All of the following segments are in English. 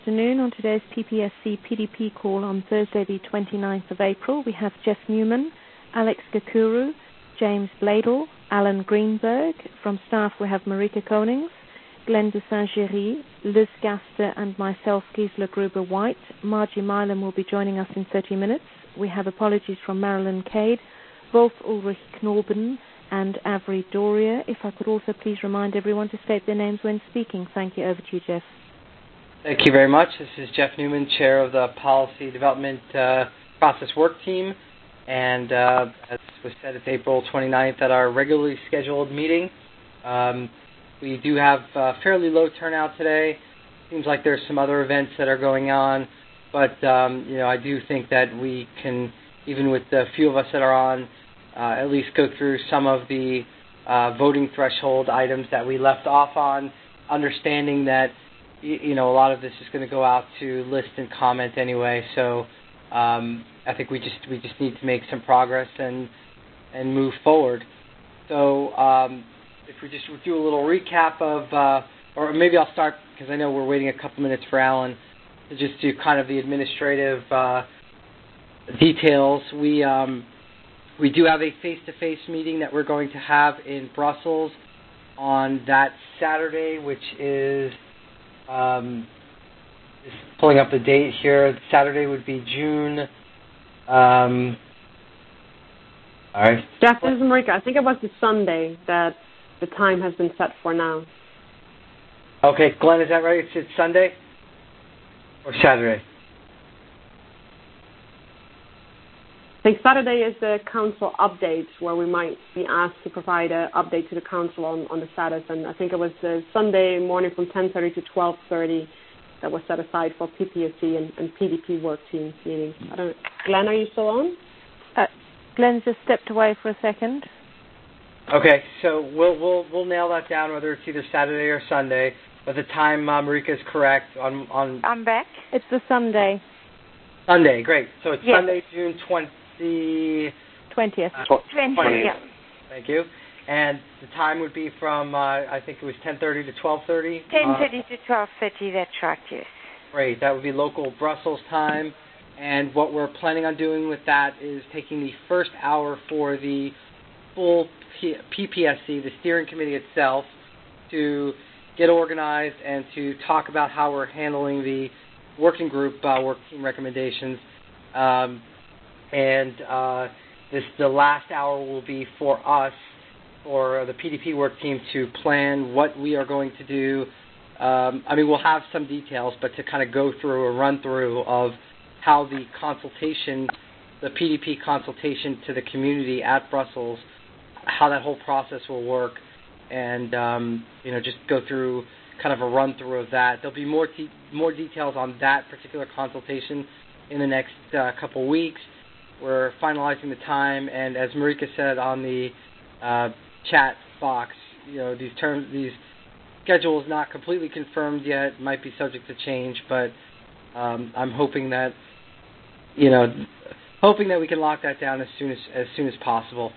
Afternoon. On today's PPSC PDP call on Thursday the 29th of April, we have Jeff Newman, Alex Gakuru, James Bladel, Alan Greenberg. From staff we have Marika Konings, Glenn de Saint-Géry, Liz Gaster and myself, Gisela Gruber-White. Margie Milam will be joining us in 30 minutes. We have apologies from Marilyn Cade, Wolf Ulrich Knorben and Avery Doria. If I could also please remind everyone to state their names when speaking. Thank you. Over to you, Jeff. Thank you very much. This is Jeff Newman, Chair of the Policy Development Process Work Team. And as was said, it's April 29th at our regularly scheduled meeting. We do have fairly low turnout today. Seems like there's some other events that are going on. But, I do think that we can, even with the few of us that are on, at least go through some of the voting threshold items that we left off on, understanding that a lot of this is going to go out to list and comment anyway. So I think we just need to make some progress and move forward. So if we just do a little recap of, or maybe I'll start because I know we're waiting a couple minutes for Alan to just do kind of the administrative details. We do have a face-to-face meeting that we're going to have in Brussels on that Saturday, which is just pulling up the date here. Saturday would be June. All right. Jeff, this is Marika. I think it was the Sunday that the time has been set for now. Okay, Glenn, is that right? It's Sunday or Saturday? I think Saturday is the council update where we might be asked to provide an update to the council on the status. And I think it was Sunday morning from 10:30 to 12:30 that was set aside for PPSC and PDP work team meetings. Glenn, are you still on? Glenn just stepped away for a second. Okay, so we'll nail that down whether it's either Saturday or Sunday. But the time, Marika, is correct. I'm back. It's the Sunday. Sunday, great. So it's yes. Sunday, June 20th. 20th. Yeah. Thank you. And the time would be from, I think it was 10:30 to 12:30? 10:30 to 12:30, that's right, yes. Great. That would be local Brussels time. And what we're planning on doing with that is taking the first hour for the full PPSC, the steering committee itself, to get organized and to talk about how we're handling the working group work team recommendations. The last hour will be for us, or the PDP work team, to plan what we are going to do. We'll have some details, but to kind of go through a run-through of how the consultation, the PDP consultation to the community at Brussels, how that whole process will work, and just go through kind of a run-through of that. There'll be more details on that particular consultation in the next couple weeks. We're finalizing the time, and as Marika said on the chat box, these schedule is not completely confirmed yet. Might be subject to change, but I'm hoping that we can lock that down as soon as possible.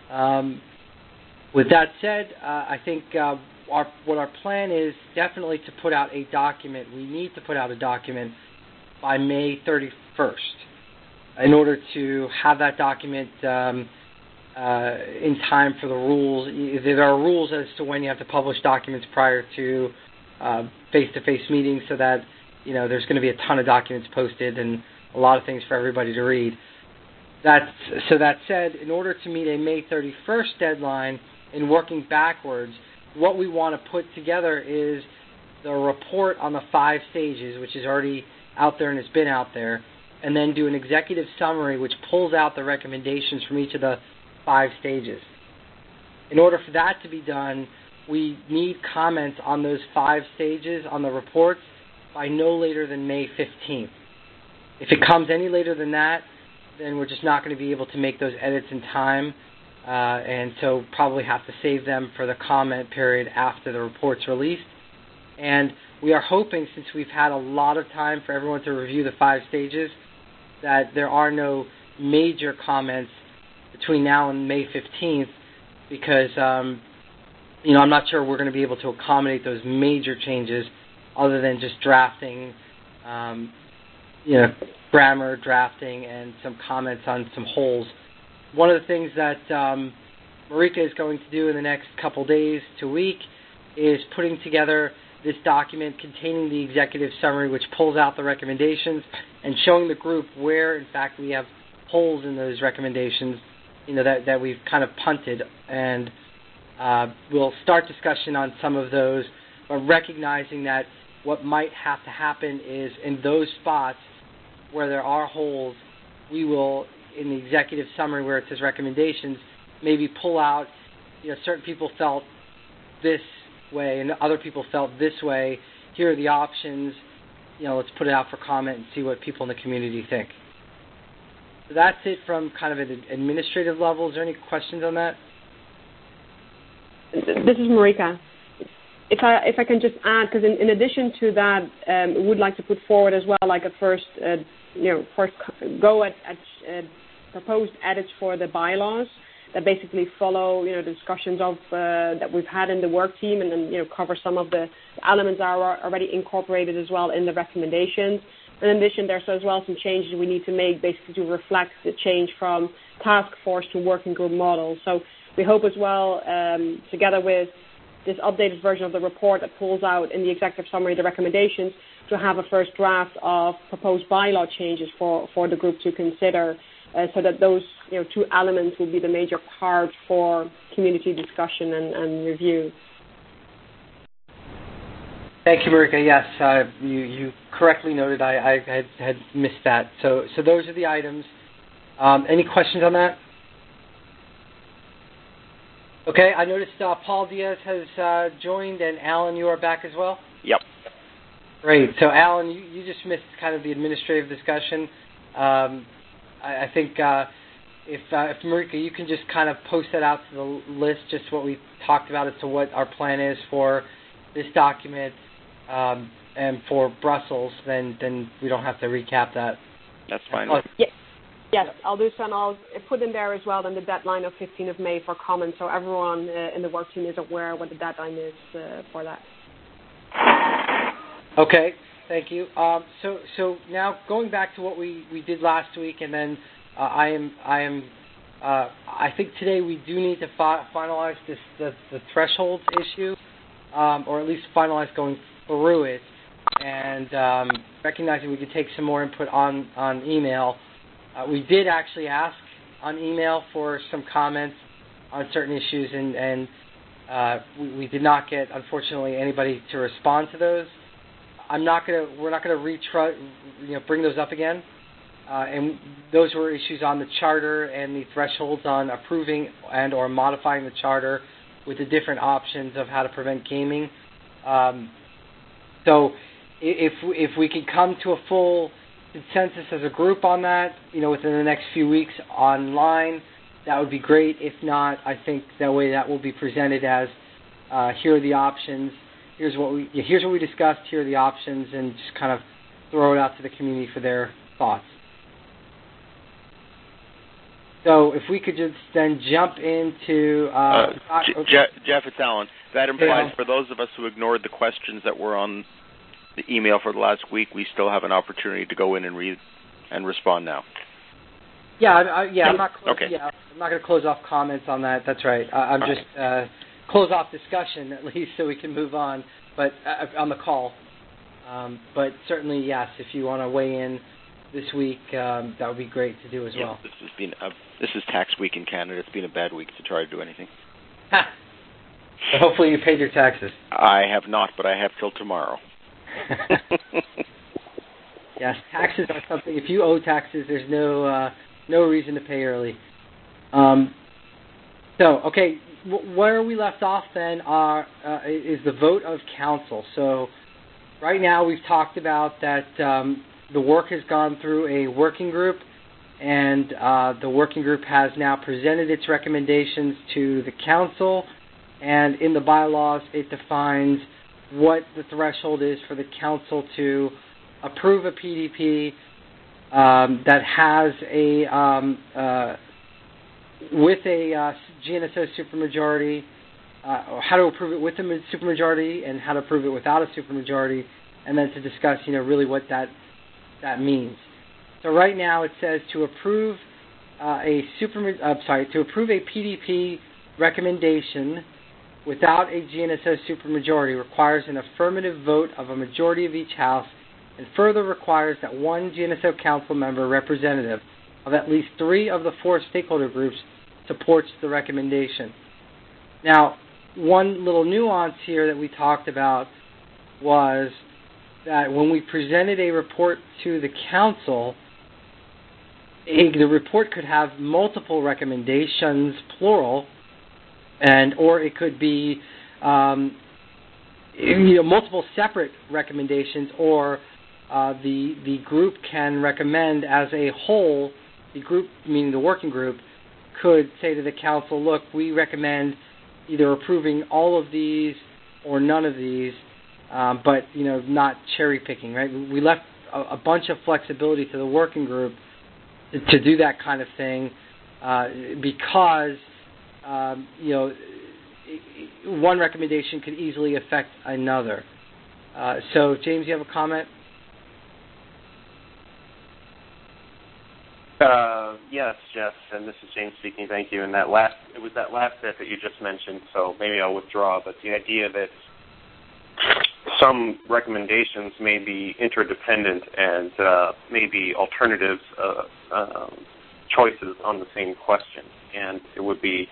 With that said, I think what our plan is definitely to put out a document. We need to put out a document by May 31st. In order to have that document in time for the rules. There are rules as to when you have to publish documents prior to face-to-face meetings, so that there's going to be a ton of documents posted and a lot of things for everybody to read. That said, in order to meet a May 31st deadline and working backwards, what we want to put together is the report on the 5 stages, which is already out there and has been out there, and then do an executive summary which pulls out the recommendations from each of the 5 stages. In order for that to be done, we need comments on those 5 stages on the reports by no later than May 15th. If it comes any later than that, then we're just not going to be able to make those edits in time, and so probably have to save them for the comment period after the report's released. And we are hoping, since we've had a lot of time for everyone to review the 5 stages, that there are no major comments between now and May 15th, because I'm not sure we're going to be able to accommodate those major changes other than just drafting grammar, drafting, and some comments on some holes. One of the things that Marika is going to do in the next couple days to a week is putting together this document containing the executive summary, which pulls out the recommendations and showing the group where, in fact, we have holes in those recommendations, that we've kind of punted. And we'll start discussion on some of those, but recognizing that what might have to happen is in those spots where there are holes, we will, in the executive summary where it says recommendations, maybe pull out, certain people felt this way and other people felt this way. Here are the options. Let's put it out for comment and see what people in the community think. So that's it from kind of an administrative level. Is there any questions on that? This is Marika. If I can just add, because in addition to that, we would like to put forward as well, like a first go at proposed edits for the bylaws that basically follow, the discussions of that we've had in the work team, and then cover some of the elements that are already incorporated as well in the recommendations. And in addition, there's as well some changes we need to make, basically to reflect the change from task force to working group model. So we hope as well, together with this updated version of the report that pulls out in the executive summary the recommendations, to have a first draft of proposed bylaw changes for the group to consider, so that those two elements will be the major part for community discussion and review. Thank you, Marika. Yes, you correctly noted. I had missed that. So those are the items. Any questions on that? Okay, I noticed Paul Diaz has joined, and Alan, you are back as well? Yep. Great. So, Alan, you just missed kind of the administrative discussion. I think if Marika, you can just kind of post that out to the list, just what we talked about as to what our plan is for this document and for Brussels, then we don't have to recap that. That's fine. Yes, I'll do so, and I'll put in there as well then the deadline of 15th of May for comments, so everyone in the work team is aware what the deadline is for that. Okay, thank you. So now going back to what we did last week, and then I think today we do need to finalize the thresholds issue, or at least finalize going through it, and recognizing we could take some more input on email. We did actually ask on email for some comments on certain issues, and we did not get, unfortunately, anybody to respond to those. We're not going to bring those up again. And those were issues on the charter and the thresholds on approving and or modifying the charter with the different options of how to prevent gaming. So if we could come to a full consensus as a group on that, within the next few weeks online, that would be great. If not, I think that way that will be presented as here are the options. Here's what we discussed. Here are the options, and just kind of throw it out to the community for their thoughts. So if we could just then jump into Jeff, it's Alan. That implies for those of us who ignored the questions that were on the email for the last week, we still have an opportunity to go in and read and respond now. I'm not. Okay. Yeah, I'm not going to close off comments on that. That's right. I'm just close off discussion at least, so we can move on. But on the call. But certainly, yes. If you want to weigh in this week, that would be great to do as well. This is tax week in Canada. It's been a bad week to try to do anything. So hopefully you paid your taxes. I have not, but I have till tomorrow. Yes, taxes are something. If you owe taxes, there's no reason to pay early. Okay, where we left off then is the vote of council. So right now we've talked about that the work has gone through a working group, and the working group has now presented its recommendations to the council, and in the bylaws it defines what the threshold is for the council to approve a PDP that has with a GNSO supermajority, how to approve it with a supermajority and how to approve it without a supermajority, and then to discuss, really what that means. So right now it says to approve a PDP recommendation without a GNSO supermajority requires an affirmative vote of a majority of each house, and further requires that one GNSO council member representative of at least 3 of the 4 stakeholder groups supports the recommendation. Now, one little nuance here that we talked about was that when we presented a report to the council, the report could have multiple recommendations, plural, or it could be multiple separate recommendations, or the group can recommend as a whole. The group, meaning the working group, could say to the council, look, we recommend either approving all of these or none of these, but not cherry picking, right? We left a bunch of flexibility to the working group to do that kind of thing, because one recommendation could easily affect another. So, James, you have a comment? Yes, Jeff, and this is James speaking. Thank you. And it was that last bit that you just mentioned, so maybe I'll withdraw. But the idea that some recommendations may be interdependent and maybe alternative choices on the same question, and it would be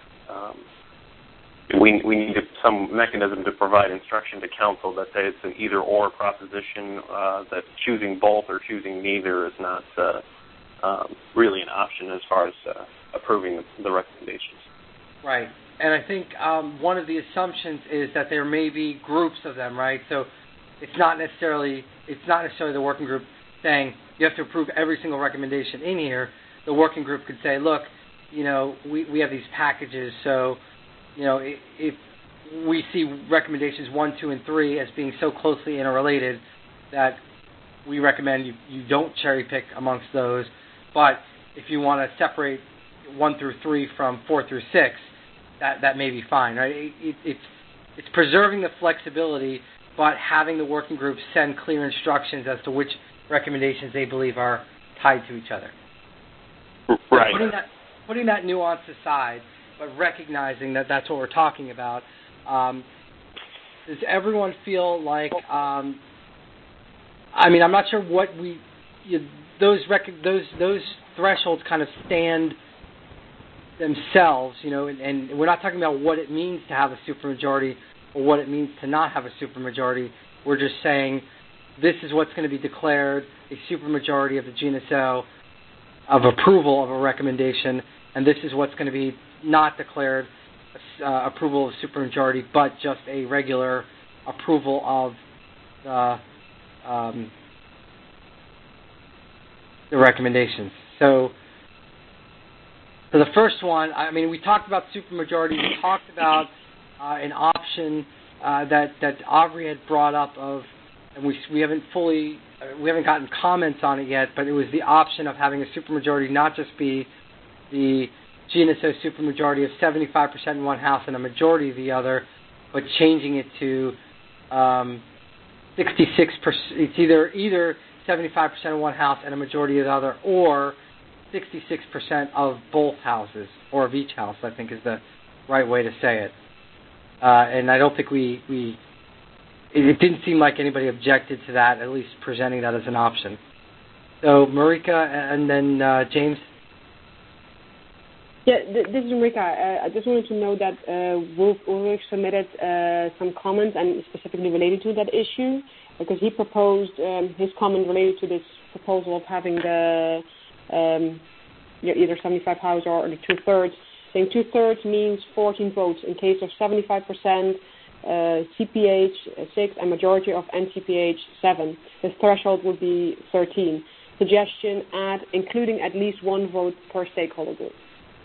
we need some mechanism to provide instruction to council that it's an either-or proposition, that choosing both or choosing neither is not really an option as far as approving the recommendations. Right. And I think one of the assumptions is that there may be groups of them, right? So it's not necessarily the working group saying you have to approve every single recommendation in here. The working group could say, look, we have these packages, so if we see recommendations 1, 2, and 3 as being so closely interrelated that we recommend you don't cherry pick amongst those. But if you want to separate 1 through 3 from 4 through 6, that may be fine, right? It's preserving the flexibility, but having the working group send clear instructions as to which recommendations they believe are tied to each other. Right. So putting that nuance aside, but recognizing that that's what we're talking about, does everyone feel like? I'm not sure what those thresholds kind of stand themselves, and we're not talking about what it means to have a supermajority or what it means to not have a supermajority. We're just saying this is what's going to be declared a supermajority of the GNSO of approval of a recommendation, and this is what's going to be not declared approval of supermajority, but just a regular approval of the recommendations. So the first one, we talked about supermajority. We talked about an option that Aubrey had brought up and we haven't gotten comments on it yet, but it was the option of having a supermajority not just be the GNSO supermajority of 75% in one house and a majority of the other, but changing it to 66%. It's either 75% in one house and a majority of the other, or 66% of both houses, or of each house, I think is the right way to say it. And I don't think it didn't seem like anybody objected to that, at least presenting that as an option. So Marika and then James. Yeah, this is Marika. I just wanted to know that Wolf Ulrich submitted some comments and specifically related to that issue, because he proposed his comment related to this proposal of having the either 75 house or the 2/3. Saying 2/3 means 14 votes in case of 75%, CPH 6, and majority of NCPH 7. The threshold would be 13. Suggestion: add including at least one vote per stakeholder group.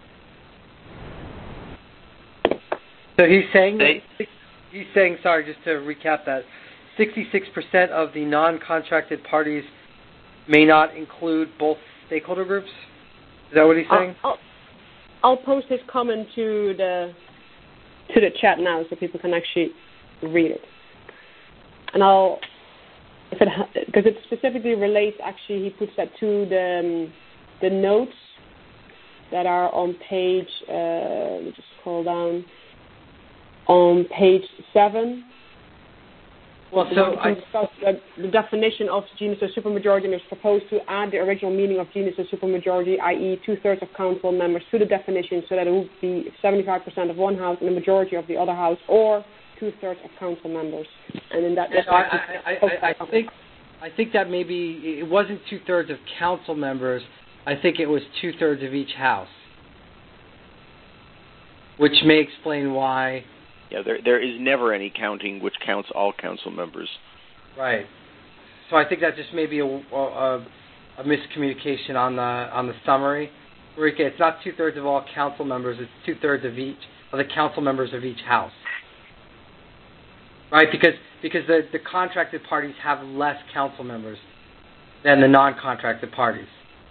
So he's saying, sorry, just to recap that, 66% of the non-contracted parties may not include both stakeholder groups? Is that what he's saying? I'll post his comment to the chat now so people can actually read it. And I'll because it specifically relates. Actually, he puts that to the notes that are on page. Let me just scroll down. On page 7. Well, so I discussed the definition of genus or supermajority, and is proposed to add the original meaning of genus or supermajority, i.e., 2/3 of council members, to the definition, so that it would be 75% of one house and the majority of the other house, or 2/3 of council members. And in that, I think that maybe it wasn't 2/3 of council members. I think it was 2/3 of each house, which may explain why. Yeah, there is never any counting which counts all council members. Right. So I think that just may be a miscommunication on the summary. Marika, it's not 2/3 of all council members. It's 2/3 of the council members of each house. Right, because the contracted parties have less council members than the non-contracted parties.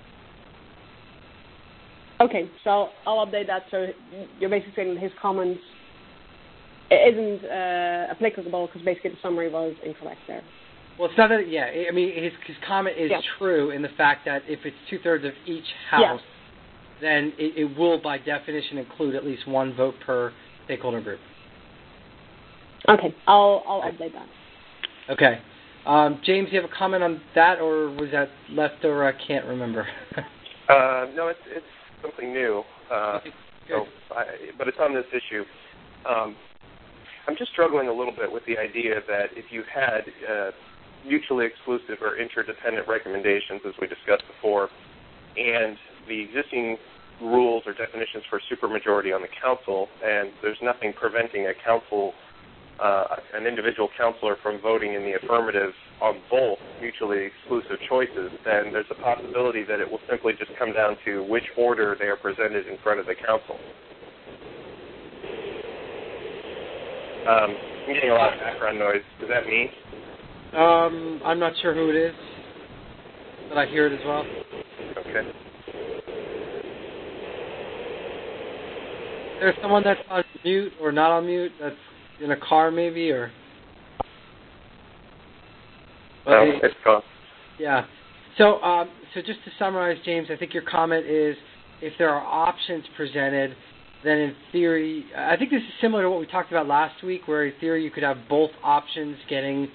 Okay, so I'll update that. So you're basically saying his comments isn't applicable because basically the summary was incorrect there. Well, it's not that. Yeah, I mean his comment is true in the fact that if it's 2/3 of each house, then it will by definition include at least one vote per stakeholder group. Okay, I'll update that. Okay, James, do you have a comment on that, or was that left over? I can't remember. No, it's something new. But it's on this issue. I'm just struggling a little bit with the idea that if you had mutually exclusive or interdependent recommendations, as we discussed before, and the existing rules or definitions for supermajority on the council, and there's nothing preventing an individual councilor from voting in the affirmative on both mutually exclusive choices, then there's a possibility that it will simply just come down to which order they are presented in front of the council. I'm getting a lot of background noise. Is that me? I'm not sure who it is, but I hear it as well. Okay. There's someone that's on mute or not on mute that's in a car maybe, or... It's gone. Yeah. So just to summarize, James, I think your comment is if there are options presented, then in theory, I think this is similar to what we talked about last week, where in theory you could have both options getting,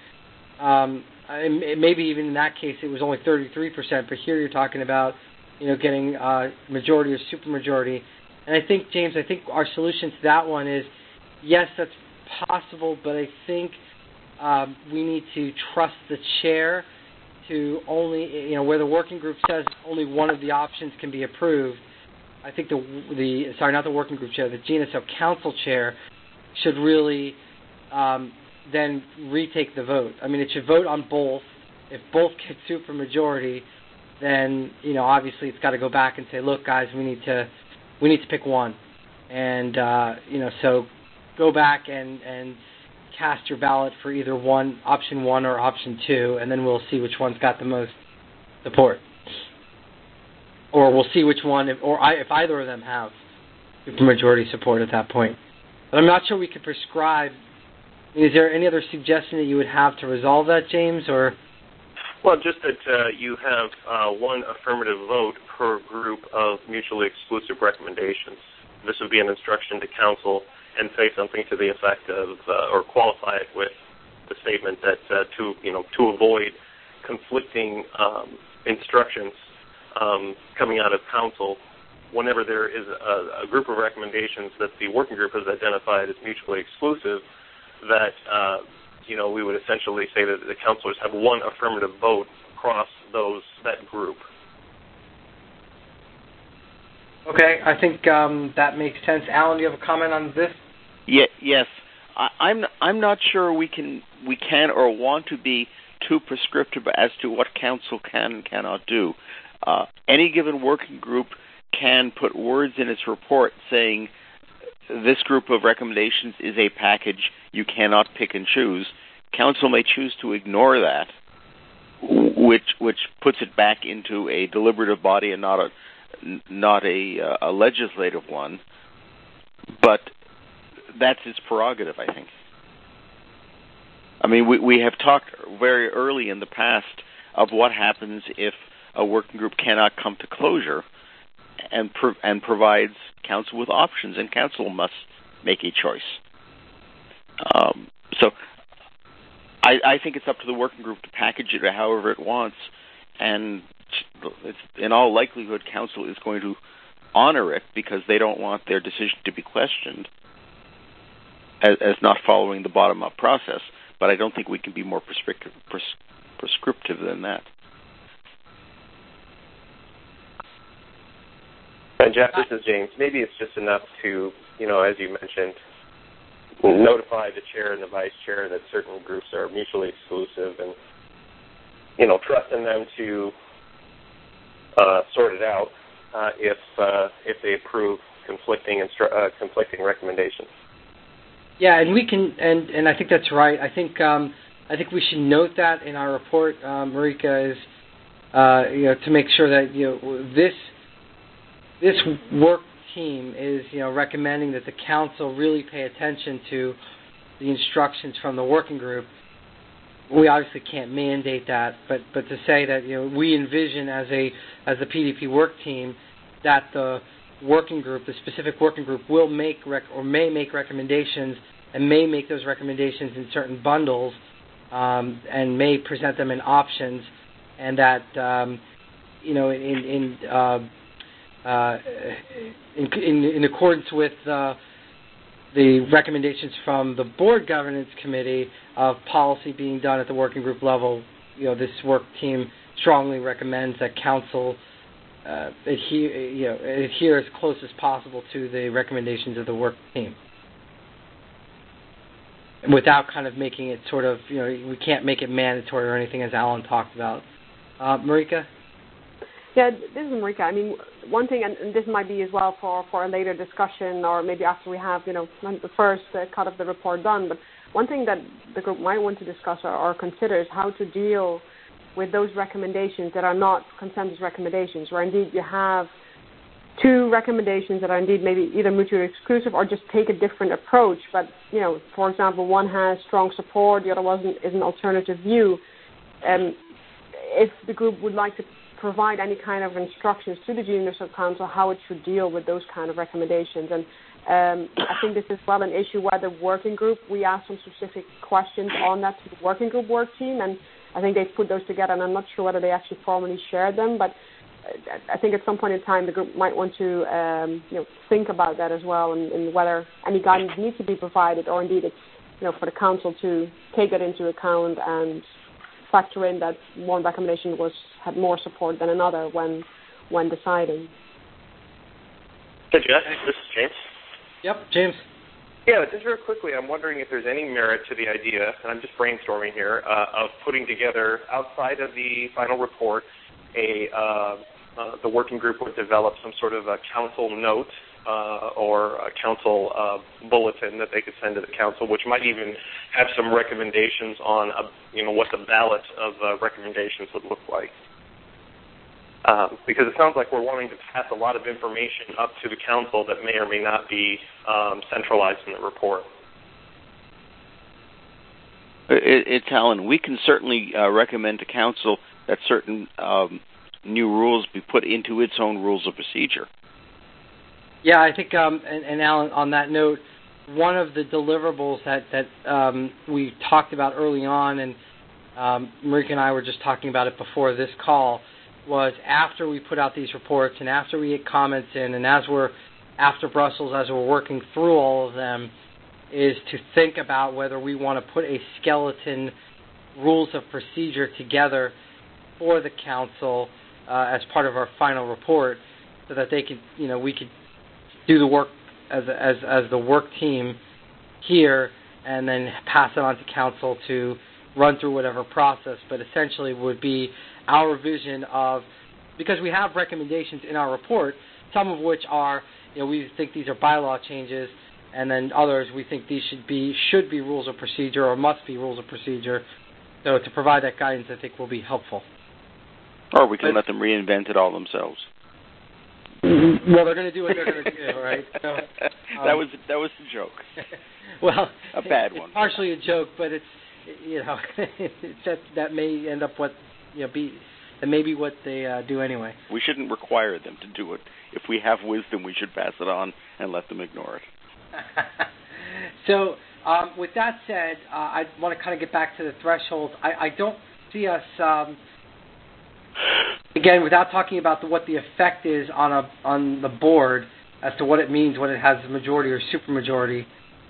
maybe even in that case it was only 33%, but here you're talking about, getting majority or supermajority. And I think, James, our solution to that one is, yes, that's possible, but I think we need to trust the chair to only, where the working group says only one of the options can be approved. I think not the working group chair, the GNSO council chair should really then retake the vote. I mean, it should vote on both. If both get supermajority, then obviously it's got to go back and say, look, guys, we need to pick one, and so go back and cast your ballot for either option 1 or option 2, and then we'll see which one's got the most support. Or we'll see which one, if either of them have supermajority support at that point. But I'm not sure we could prescribe. Is there any other suggestion that you would have to resolve that, James? Or? Well, just that you have one affirmative vote per group of mutually exclusive recommendations. This would be an instruction to council and say something to the effect of, or qualify it with the statement that to avoid conflicting instructions coming out of council, whenever there is a group of recommendations that the working group has identified as mutually exclusive, that we would essentially say that the councilors have one affirmative vote across that group. Okay, I think that makes sense. Alan, do you have a comment on this? Yes, I'm not sure we can or want to be too prescriptive as to what council can and cannot do. Any given working group can put words in its report saying this group of recommendations is a package, you cannot pick and choose. Council may choose to ignore that, which puts it back into a deliberative body and not a legislative one. But that's its prerogative, I think. I mean, we have talked very early in the past of what happens if a working group cannot come to closure and provides council with options, and council must make a choice. So I think it's up to the working group to package it however it wants, and in all likelihood, council is going to honor it because they don't want their decision to be questioned as not following the bottom-up process. But I don't think we can be more prescriptive than that. And Jeff, this is James. Maybe it's just enough to, as you mentioned, notify the chair and the vice chair that certain groups are mutually exclusive, and trust in them to sort it out if they approve conflicting recommendations. Yeah, and we can, and I think that's right. I think we should note that in our report, Marika, is to make sure that this work team is recommending that the council really pay attention to the instructions from the working group. We obviously can't mandate that, but to say that we envision as the PDP work team that the working group, the specific working group, will make may make recommendations, and may make those recommendations in certain bundles, and may present them in options, and that in accordance with the recommendations from the board governance committee of policy being done at the working group level, this work team strongly recommends that council adhere as close as possible to the recommendations of the work team, without kind of making it sort of, we can't make it mandatory or anything, as Alan talked about. Marika? Yeah, this is Marika. I mean, one thing, and this might be as well for a later discussion, or maybe after we have, the first cut of the report done, but one thing that the group might want to discuss or consider is how to deal with those recommendations that are not consensus recommendations, where indeed you have two recommendations that are indeed maybe either mutually exclusive or just take a different approach. But, for example, one has strong support, the other one is an alternative view. If the group would like to provide any kind of instructions to the Junior Sub-Council how it should deal with those kind of recommendations. And I think this is well an issue where the working group, we asked some specific questions on that to the working group work team, and I think they've put those together, and I'm not sure whether they actually formally shared them, but I think at some point in time the group might want to think about that as well, and whether any guidance needs to be provided, or indeed it's for the council to take that into account and factor in that one recommendation had more support than another when deciding. Hey, Jeff, this is James. Yep, James. Yeah, just real quickly, I'm wondering if there's any merit to the idea, and I'm just brainstorming here, of putting together, outside of the final report, the working group would develop some sort of a council note or a council bulletin that they could send to the council, which might even have some recommendations on what the ballot of recommendations would look like. Because it sounds like we're wanting to pass a lot of information up to the council that may or may not be centralized in the report. It's Alan. We can certainly recommend to council that certain new rules be put into its own rules of procedure. Yeah, I think, and Alan, on that note, one of the deliverables that we talked about early on, and Marika and I were just talking about it before this call, was after we put out these reports and after we get comments in, and after Brussels, as we're working through all of them, is to think about whether we want to put a skeleton rules of procedure together for the council as part of our final report, so that they could, we could do the work as the work team here, and then pass it on to council to run through whatever process. But essentially would be our vision of, because we have recommendations in our report, some of which are, we think these are bylaw changes, and then others we think these should be rules of procedure or must be rules of procedure. So to provide that guidance, I think will be helpful. Or we can let them reinvent it all themselves. Well, they're going to do what they're going to do, right? So, that was the joke. Well, a bad one. It's partially a joke, but that may end up what that may be what they do anyway. We shouldn't require them to do it. If we have wisdom, we should pass it on and let them ignore it. So, with that said, I want to kind of get back to the thresholds. I don't see us, again, without talking about what the effect is on the board as to what it means when it has a majority or supermajority.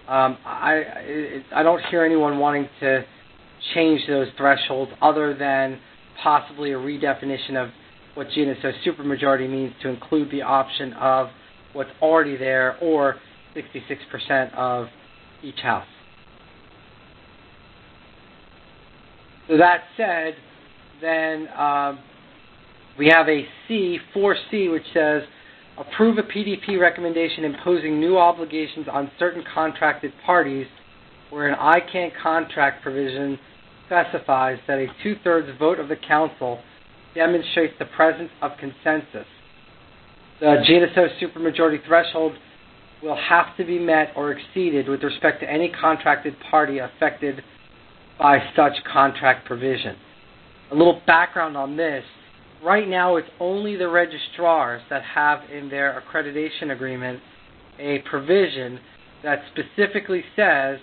I don't hear anyone wanting to change those thresholds other than possibly a redefinition of what GNSO supermajority means to include the option of what's already there or 66% of each house. So that said, then we have a C, 4C, which says, approve a PDP recommendation imposing new obligations on certain contracted parties where an ICANN contract provision specifies that a 2/3 vote of the council demonstrates the presence of consensus. The GNSO supermajority threshold will have to be met or exceeded with respect to any contracted party affected by such contract provision. A little background on this. Right now, it's only the registrars that have in their accreditation agreement a provision that specifically says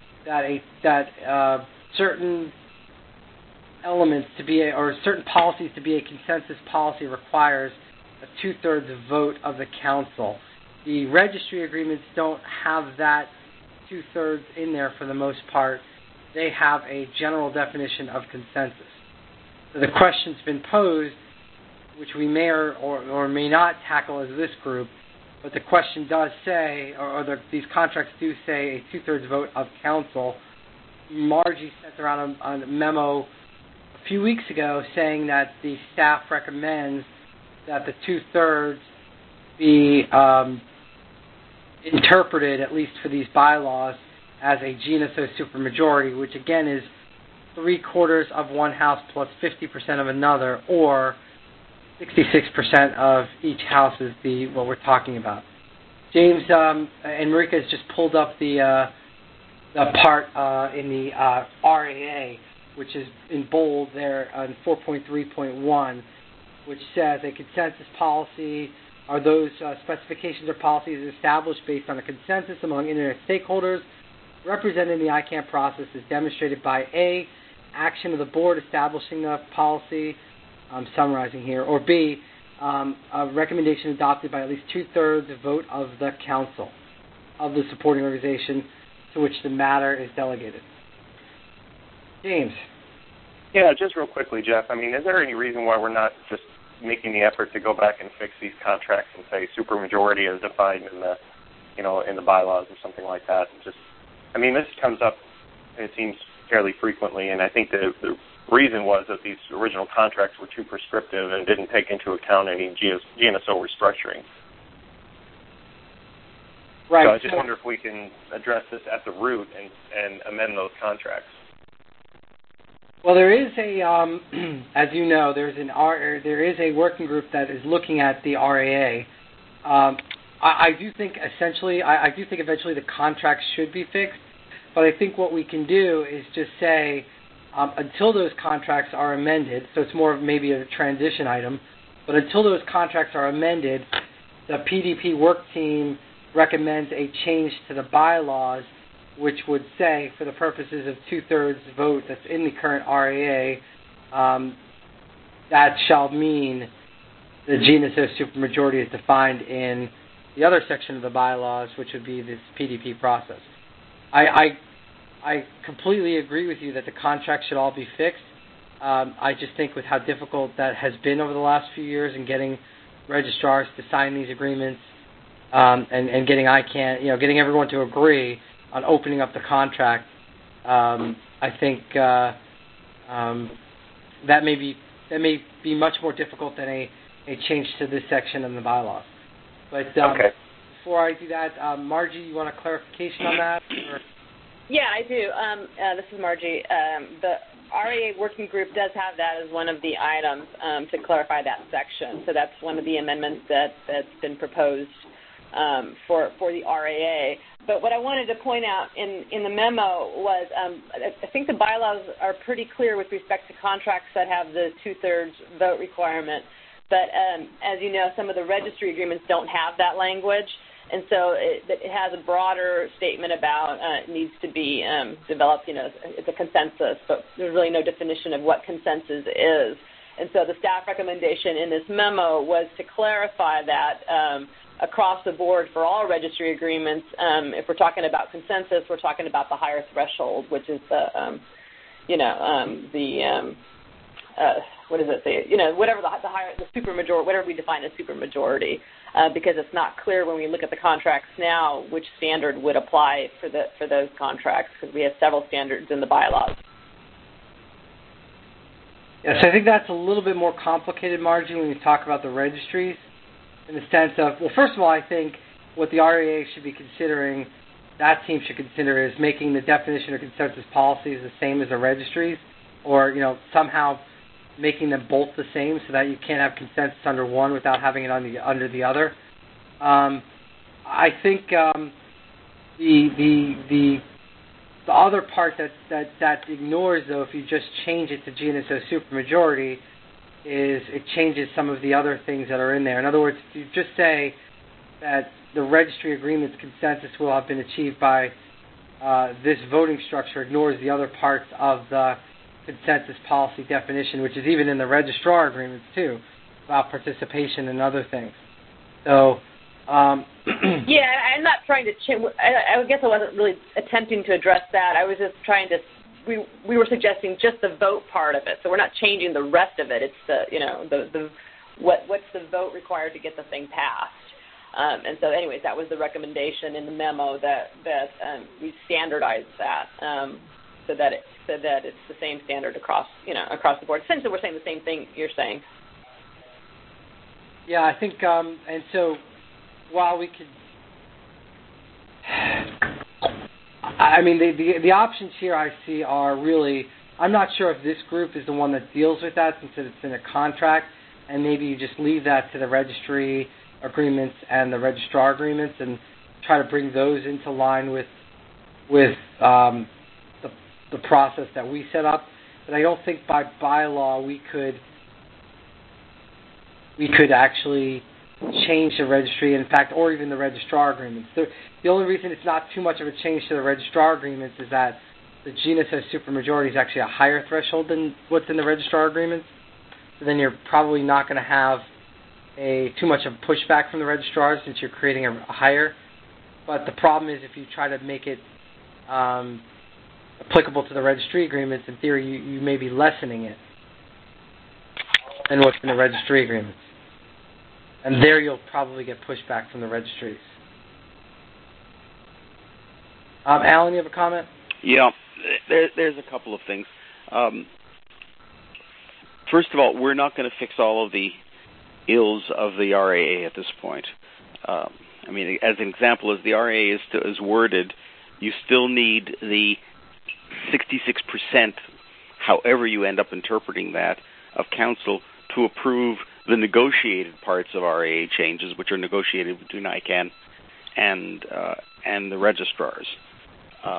that certain elements to be or certain policies to be a consensus policy requires a 2/3 vote of the council. The registry agreements don't have that 2/3 in there for the most part. They have a general definition of consensus. So the question's been posed, which we may or may not tackle as this group, but the question does say, these contracts do say a 2/3 vote of council. Margie sent around a memo a few weeks ago saying that the staff recommends that the 2/3 be interpreted, at least for these bylaws, as a GNSO supermajority, which again is 3/4 of one house plus 50% of another, or 66% of each house is what we're talking about. James and Marika has just pulled up the part in the RAA, which is in bold there on 4.3.1, which says a consensus policy are those specifications or policies established based on a consensus among Internet stakeholders represented in the ICANN process is demonstrated by A, action of the board establishing the policy, I'm summarizing here, or B, a recommendation adopted by at least 2/3 vote of the council of the supporting organization to which the matter is delegated. James. Yeah, just real quickly, Jeff. I mean, is there any reason why we're not just making the effort to go back and fix these contracts and say supermajority as defined in the, in the bylaws or something like that? And just, I mean, this comes up, it seems, fairly frequently, and I think the reason was that these original contracts were too prescriptive and didn't take into account any GNSO restructuring. Right. So I just wonder if we can address this at the root and amend those contracts. Well, there is a, as you know, there is a working group that is looking at the RAA. I do think eventually the contracts should be fixed, but I think what we can do is just say until those contracts are amended, so it's more of maybe a transition item, but until those contracts are amended, the PDP work team recommends a change to the bylaws, which would say, for the purposes of 2/3 vote that's in the current RAA, that shall mean the GNSO supermajority is defined in the other section of the bylaws, which would be this PDP process. I completely agree with you that the contracts should all be fixed. I just think with how difficult that has been over the last few years in getting registrars to sign these agreements and getting ICANN, getting everyone to agree on opening up the contract, I think that may be much more difficult than a change to this section in the bylaws. But okay. Before I do that, Margie, you want a clarification on that? Or? Yeah, I do. This is Margie. The RAA working group does have that as one of the items to clarify that section. So that's one of the amendments that's been proposed for the RAA. But what I wanted to point out in the memo was I think the bylaws are pretty clear with respect to contracts that have the 2/3 vote requirement. But as you know, some of the registry agreements don't have that language. And so it has a broader statement about it needs to be developed, it's a consensus, but there's really no definition of what consensus is. And so the staff recommendation in this memo was to clarify that across the board for all registry agreements, if we're talking about consensus, we're talking about the higher threshold, which is the what does it say? Whatever the supermajority, whatever we define as supermajority, because it's not clear when we look at the contracts now which standard would apply for those contracts, because we have several standards in the bylaws. Yes, I think that's a little bit more complicated, Margie, when you talk about the registries, in the sense of, well, first of all, I think what the RAA should be considering, that team should consider, is making the definition of consensus policies the same as the registries, or somehow making them both the same so that you can't have consensus under one without having it under the other. I think the other part that ignores, though, if you just change it to GNSO supermajority, is it changes some of the other things that are in there. In other words, if you just say that the registry agreement's consensus will have been achieved by this voting structure, ignores the other parts of the consensus policy definition, which is even in the registrar agreements too, about participation and other things. So, yeah, I'm not trying to change. I guess I wasn't really attempting to address that. I was just trying to. We were suggesting just the vote part of it, so we're not changing the rest of it. It's the what's the vote required to get the thing passed. And so, anyways, that was the recommendation in the memo that we standardized that. So that it's the same standard across the board. Essentially, we're saying the same thing you're saying. Yeah, I think, and so while we could, I mean, the options here I see are really, I'm not sure if this group is the one that deals with that, since it's in a contract, and maybe you just leave that to the registry agreements and the registrar agreements and try to bring those into line with the process that we set up. But I don't think by bylaw we could actually change the registry, in fact, or even the registrar agreements. The only reason it's not too much of a change to the registrar agreements is that the GNSO supermajority is actually a higher threshold than what's in the registrar agreements. So then you're probably not going to have too much of a pushback from the registrars, since you're creating a higher. But the problem is, if you try to make it applicable to the registry agreements, in theory, you may be lessening it than what's in the registry agreements. And there you'll probably get pushback from the registries. Alan, you have a comment? Yeah, there's a couple of things. First of all, we're not going to fix all of the ills of the RAA at this point. I mean, as an example, as the RAA is worded, you still need the 66%, however you end up interpreting that, of council to approve the negotiated parts of RAA changes, which are negotiated between ICANN and the registrars. I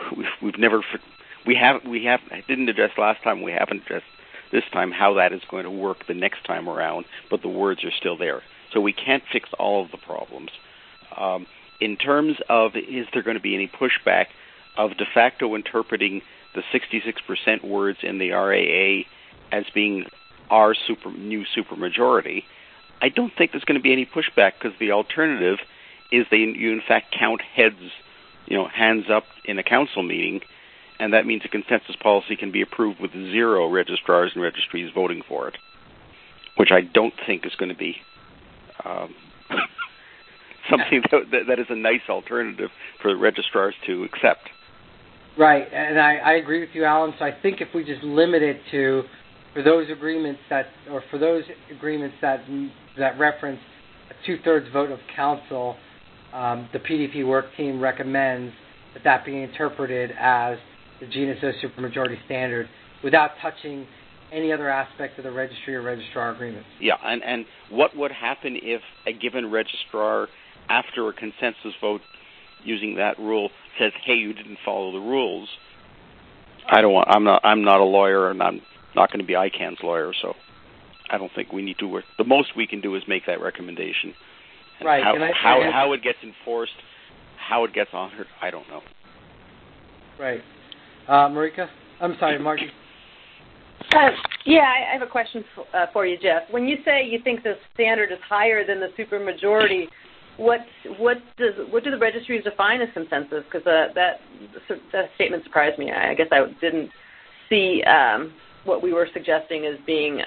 didn't address last time. We haven't addressed this time how that is going to work the next time around, but the words are still there. So we can't fix all of the problems. In terms of, is there going to be any pushback of de facto interpreting the 66% words in the RAA as being our new supermajority, I don't think there's going to be any pushback, because the alternative is you in fact count heads, hands up in a council meeting, and that means a consensus policy can be approved with 0 registrars and registries voting for it, which I don't think is going to be something that is a nice alternative for the registrars to accept. Right, and I agree with you, Alan. So I think if we just limit it to for those agreements that reference a 2/3 vote of council, the PDP work team recommends that being interpreted as the GNSO supermajority standard without touching any other aspect of the registry or registrar agreements. Yeah, and what would happen if a given registrar, after a consensus vote, using that rule says, "Hey, you didn't follow the rules." I'm not a lawyer, and I'm not going to be ICANN's lawyer, so I don't think we need to work. The most we can do is make that recommendation. And right. How it gets enforced, how it gets honored, I don't know. Right. Marika? I'm sorry, Margie. I have a question for you, Jeff. When you say you think the standard is higher than the supermajority, what do the registries define as consensus? Because that statement surprised me. I guess I didn't see what we were suggesting as being,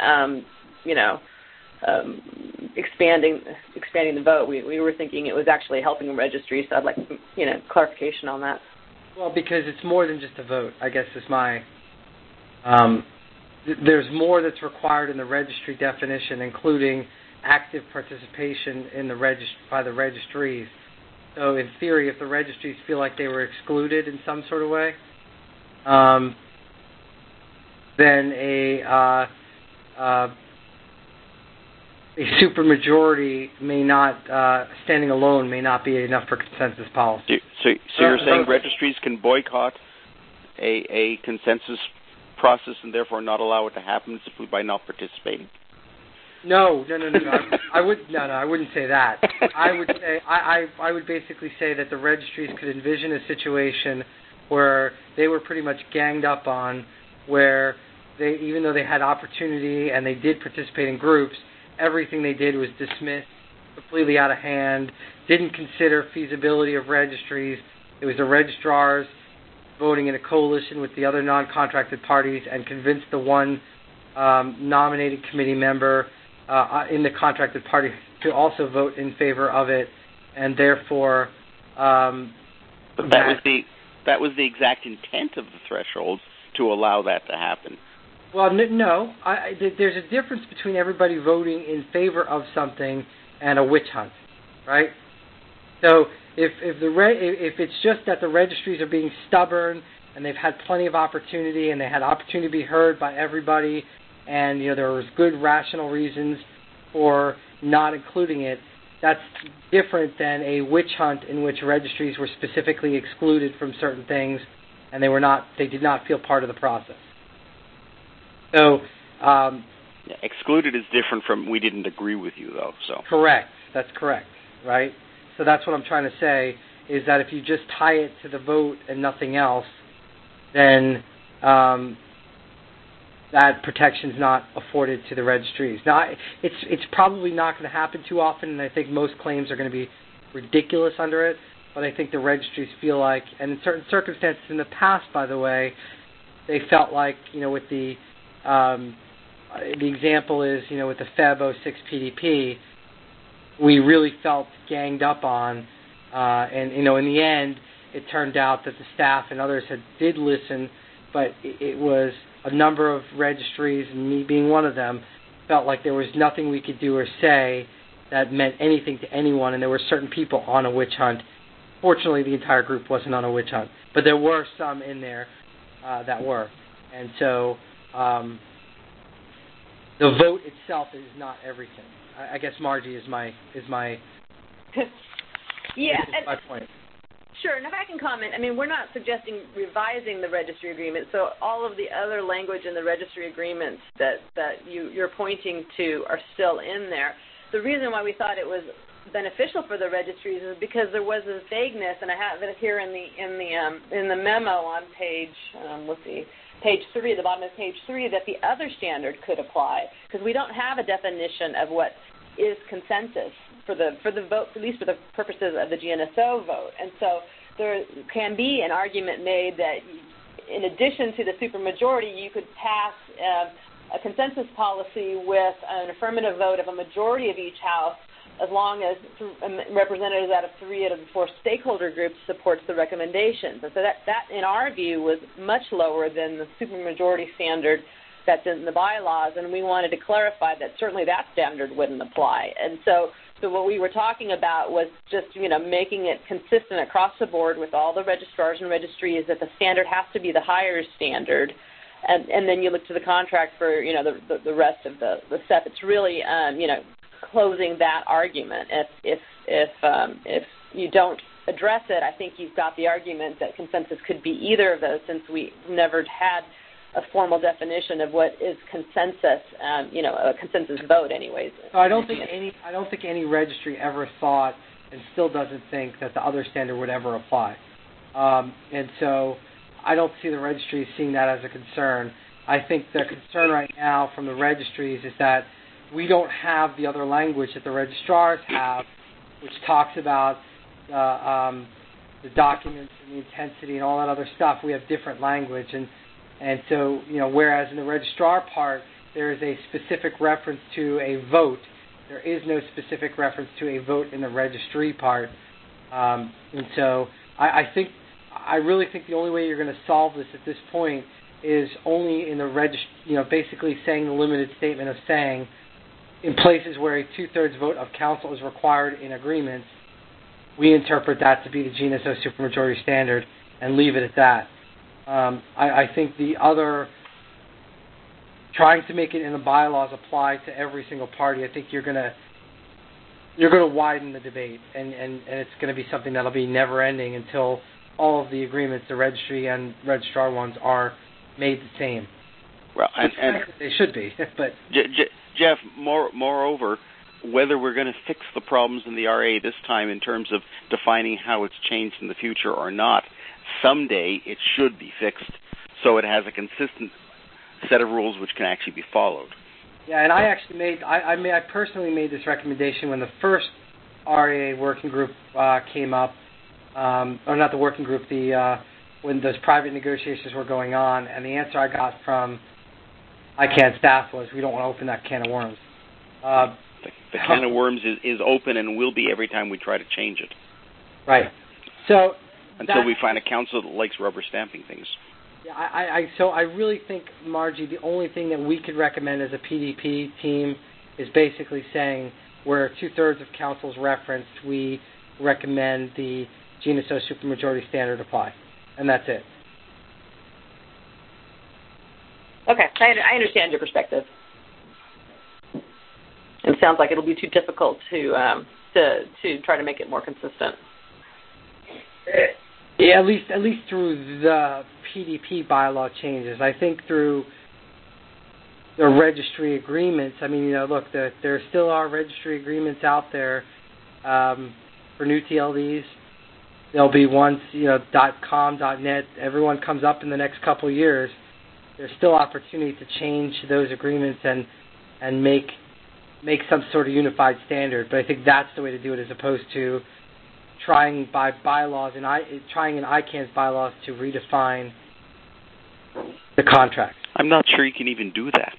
expanding the vote. We were thinking it was actually helping the registry. So I'd like clarification on that. Well, because it's more than just a vote, I guess is my. There's more that's required in the registry definition, including active participation in by the registries. So in theory, if the registries feel like they were excluded in some sort of way, then a supermajority may not, standing alone, may not be enough for consensus policy. So you're saying registries can boycott a consensus process and therefore not allow it to happen simply by not participating? No. I wouldn't say that. I would say I would basically say that the registries could envision a situation where they were pretty much ganged up on, where they, even though they had opportunity and they did participate in groups, everything they did was dismissed, completely out of hand, didn't consider feasibility of registries. It was the registrars voting in a coalition with the other non-contracted parties and convinced the one nominated committee member in the contracted party to also vote in favor of it, and therefore But that was the exact intent of the thresholds, to allow that to happen. Well, no. There's a difference between everybody voting in favor of something and a witch hunt, right? So if it's just that the registries are being stubborn and they've had plenty of opportunity and they had opportunity to be heard by everybody, and there was good rational reasons for not including it, that's different than a witch hunt in which registries were specifically excluded from certain things and they did not feel part of the process. So excluded is different from we didn't agree with you, though. So correct. That's correct, right? So that's what I'm trying to say, is that if you just tie it to the vote and nothing else, then that protection's not afforded to the registries. Now, it's probably not going to happen too often, and I think most claims are going to be ridiculous under it, but I think the registries feel like, and in certain circumstances in the past, by the way, they felt like, with the example is, with the FEB 06 PDP, we really felt ganged up on, and in the end, it turned out that the staff and others did listen, but it was a number of registries, and me being one of them, felt like there was nothing we could do or say that meant anything to anyone, and there were certain people on a witch hunt. Fortunately, the entire group wasn't on a witch hunt, but there were some in there that were, and so the vote itself is not everything. I guess Margie is my yeah, my point. Sure, and if I can comment, we're not suggesting revising the registry agreement, so all of the other language in the registry agreements that you're pointing to are still in there. The reason why we thought it was beneficial for the registries is because there was a vagueness, and I have it here in the memo on page, page 3, at the bottom of page 3, that the other standard could apply, because we don't have a definition of what is consensus for the vote, at least for the purposes of the GNSO vote. And so there can be an argument made that in addition to the supermajority, you could pass a consensus policy with an affirmative vote of a majority of each house, as long as representatives out of 3 out of the 4 stakeholder groups supports the recommendations. And so that in our view, was much lower than the supermajority standard that's in the bylaws, and we wanted to clarify that certainly that standard wouldn't apply. And so what we were talking about was just, making it consistent across the board with all the registrars and registries, that the standard has to be the higher standard. And then you look to the contract for, the rest of the stuff. It's really, closing that argument. If you don't address it, I think you've got the argument that consensus could be either of those, since we never had a formal definition of what is consensus, a consensus vote anyways. So I don't think any registry ever thought and still doesn't think that the other standard would ever apply. And so I don't see the registry seeing that as a concern. I think the concern right now from the registries is that we don't have the other language that the registrars have, which talks about the documents and the intensity and all that other stuff. We have different language, and so whereas in the registrar part there is a specific reference to a vote, there is no specific reference to a vote in the registry part, and so I really think the only way you're going to solve this at this point is only in the basically saying the limited statement of saying, in places where a 2/3 vote of council is required in agreements, we interpret that to be the GNSO supermajority standard and leave it at that. I think the other, trying to make it in the bylaws apply to every single party, I think you're going to widen the debate, and it's going to be something that'll be never ending until all of the agreements, the registry and registrar ones, are made the same. Well, and they should be, but Jeff, moreover, whether we're going to fix the problems in the RA this time in terms of defining how it's changed in the future or not, someday it should be fixed so it has a consistent set of rules which can actually be followed. Yeah, and I actually I personally made this recommendation when the first RA working group came up, or not the working group, when those private negotiations were going on, and the answer I got from ICANN staff was, we don't want to open that can of worms. The can of worms is open and will be every time we try to change it. Right. So until we find a council that likes rubber stamping things. Yeah, so I really think, Margie, the only thing that we could recommend as a PDP team is basically saying where 2/3 of council's referenced, we recommend the GNSO supermajority standard apply, and that's it. Okay, I understand your perspective. It sounds like it'll be too difficult to try to make it more consistent. Yeah, at least through the PDP bylaw changes. I think through the registry agreements, I mean, look, there still are registry agreements out there for new TLDs. There'll be ones, .com, .net. Everyone comes up in the next couple of years. There's still opportunity to change those agreements and make some sort of unified standard. But I think that's the way to do it, as opposed to trying by bylaws and trying in ICANN's bylaws to redefine the contract. I'm not sure you can even do that.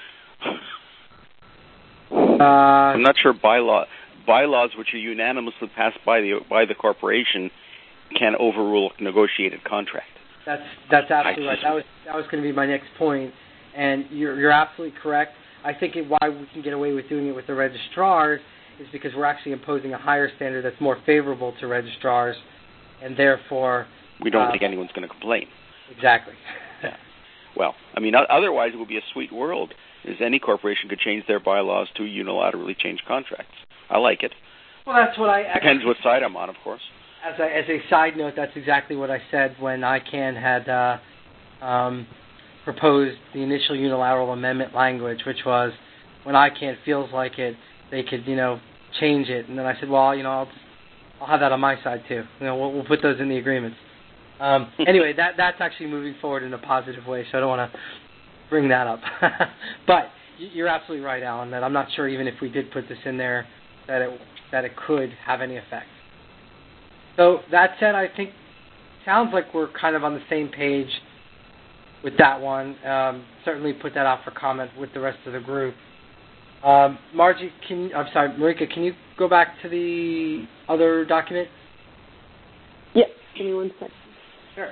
I'm not sure bylaws which are unanimously passed by the corporation can overrule a negotiated contract. That's absolutely right. That was going to be my next point, and you're absolutely correct. I think why we can get away with doing it with the registrars is because we're actually imposing a higher standard that's more favorable to registrars, and therefore we don't think anyone's going to complain. Exactly. Yeah. Well, I mean, otherwise it would be a sweet world. Is any corporation could change their bylaws to unilaterally change contracts. I like it. Well, that's what depends what side I'm on, of course. As a side note, that's exactly what I said when ICANN had proposed the initial unilateral amendment language, which was when ICANN feels like it, they could, change it. And then I said, well, I'll have that on my side too. We'll put those in the agreements. Anyway, that's actually moving forward in a positive way, so I don't want to bring that up. But you're absolutely right, Alan, that I'm not sure even if we did put this in there that it could have any effect. So that said, I think sounds like we're kind of on the same page with that one. Certainly put that out for comment with the rest of the group. Margie, Marika, can you go back to the other document? Yep, give me 1 second. Sure.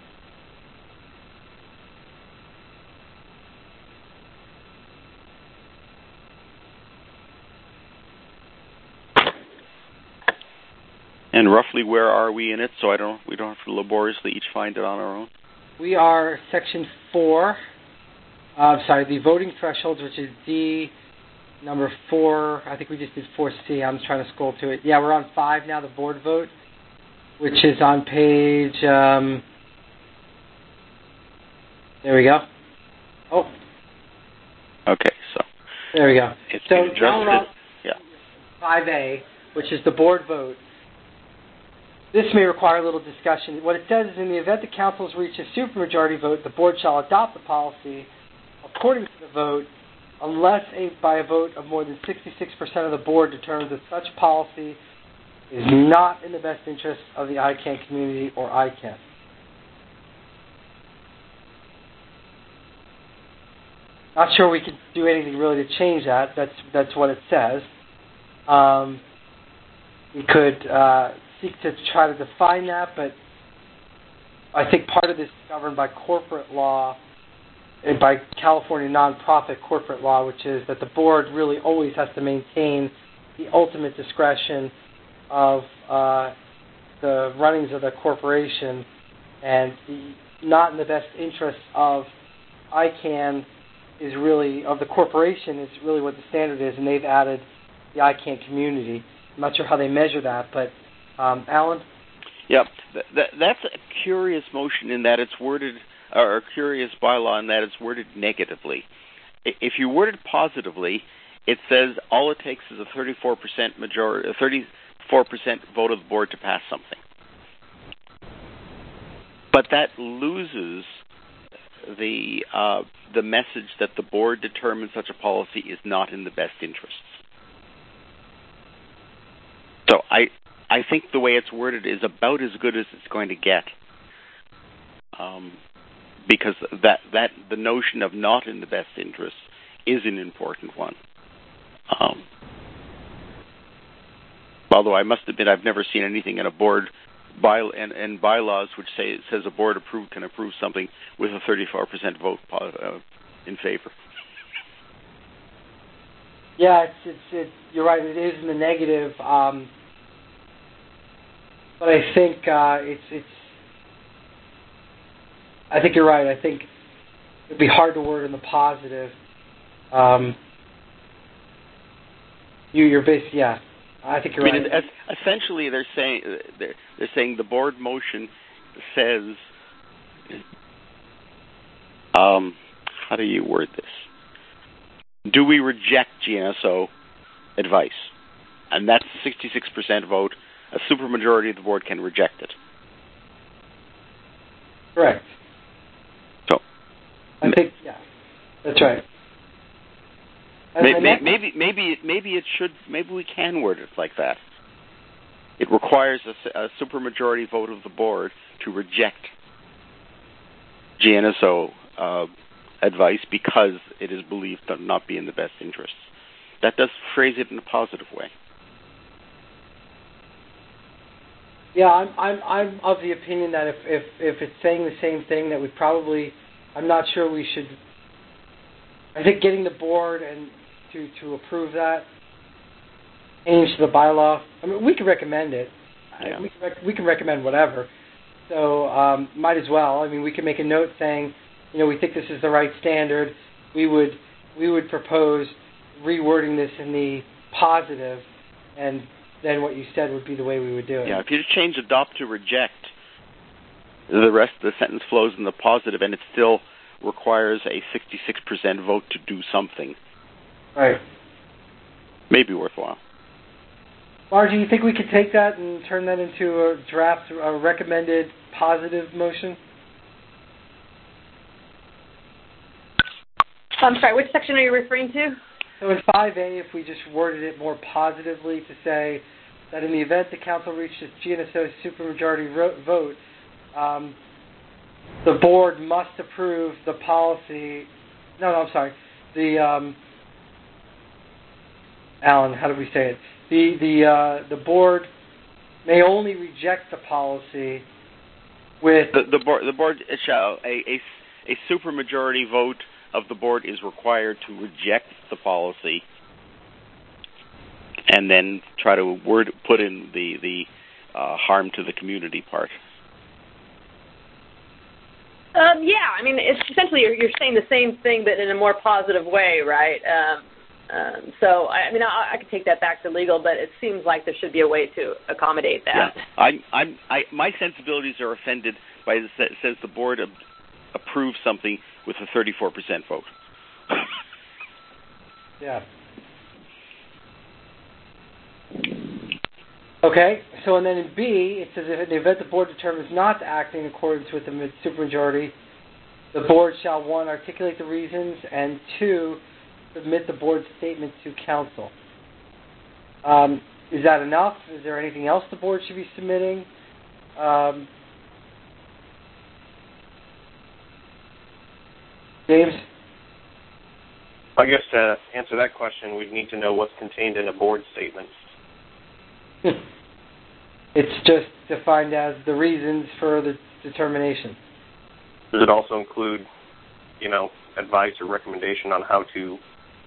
And roughly where are we in it, so we don't have to laboriously each find it on our own? We are section 4. The voting thresholds, which is D number 4. I think we just did 4C. I'm just trying to scroll to it. Yeah, we're on 5 now, the board vote. which is on page, there we go. Oh. Okay, so. There we go. It's so adjusted. Yeah. 5A, which is the board vote. This may require a little discussion. What it says is, in the event the councils reach a supermajority vote, the board shall adopt the policy according to the vote, unless by a vote of more than 66% of the board determines that such policy is not in the best interest of the ICANN community or ICANN. Not sure we could do anything really to change that. That's what it says. We could seek to try to define that, but I think part of this is governed by corporate law and by California nonprofit corporate law, which is that the board really always has to maintain the ultimate discretion of the runnings of the corporation, and not in the best interest of ICANN is really, of the corporation, is really what the standard is, and they've added the ICANN community. I'm not sure how they measure that, but Alan? Yeah, that's a curious motion in that it's worded, or a curious bylaw in that it's worded negatively. If you word it positively, it says all it takes is a 34% majority, a 34% vote of the board to pass something. But that loses the message that the board determines such a policy is not in the best interests. So I think the way it's worded is about as good as it's going to get, because that the notion of not in the best interests is an important one. Although I must admit I've never seen anything in a board and bylaws which says a board can approve something with a 34% vote in favor. Yeah, you're right. It is in the negative, but I think I think you're right. I think it'd be hard to word in the positive. You're basically, yeah. I think you're right. Essentially, they're saying the board motion says, how do you word this? Do we reject GNSO advice? And that's a 66% vote. A supermajority of the board can reject it. Correct. So, I think, yeah, that's right. Maybe we can word it like that. It requires a supermajority vote of the board to reject GNSO advice because it is believed to not be in the best interests. That does phrase it in a positive way. Yeah, I'm of the opinion that if it's saying the same thing, that we probably, I'm not sure we should. I think getting the board and to approve that, change the bylaw. I mean, we can recommend it. Yeah. We can recommend whatever. So might as well. I mean, we can make a note saying, we think this is the right standard. We would propose rewording this in the positive, and then what you said would be the way we would do it. Yeah, if you just change adopt to reject, the rest of the sentence flows in the positive, and it still requires a 66% vote to do something. Right. Maybe worthwhile. Margie, you think we could take that and turn that into a draft, a recommended positive motion? I'm sorry, which section are you referring to? So in 5A, if we just worded it more positively to say that in the event the council reaches GNSO supermajority vote, the board must approve the policy. No, I'm sorry. Alan, how do we say it? The board may only reject the policy with the board shall a supermajority vote of the board is required to reject the policy, and then try to put in the harm to the community part. Yeah, I mean, it's essentially you're saying the same thing, but in a more positive way, right? So, I mean, I could take that back to legal, but it seems like there should be a way to accommodate that. Yeah. My sensibilities are offended by it says the board approves something with a 34% vote. Yeah. Okay, so and then in B, it says if in the event the board determines not to act in accordance with the supermajority, the board shall, 1, articulate the reasons, and 2, submit the board statement to council. Is that enough? Is there anything else the board should be submitting? James? I guess to answer that question, we'd need to know what's contained in a board statement. It's just defined as the reasons for the determination. Does it also include, advice or recommendation on how to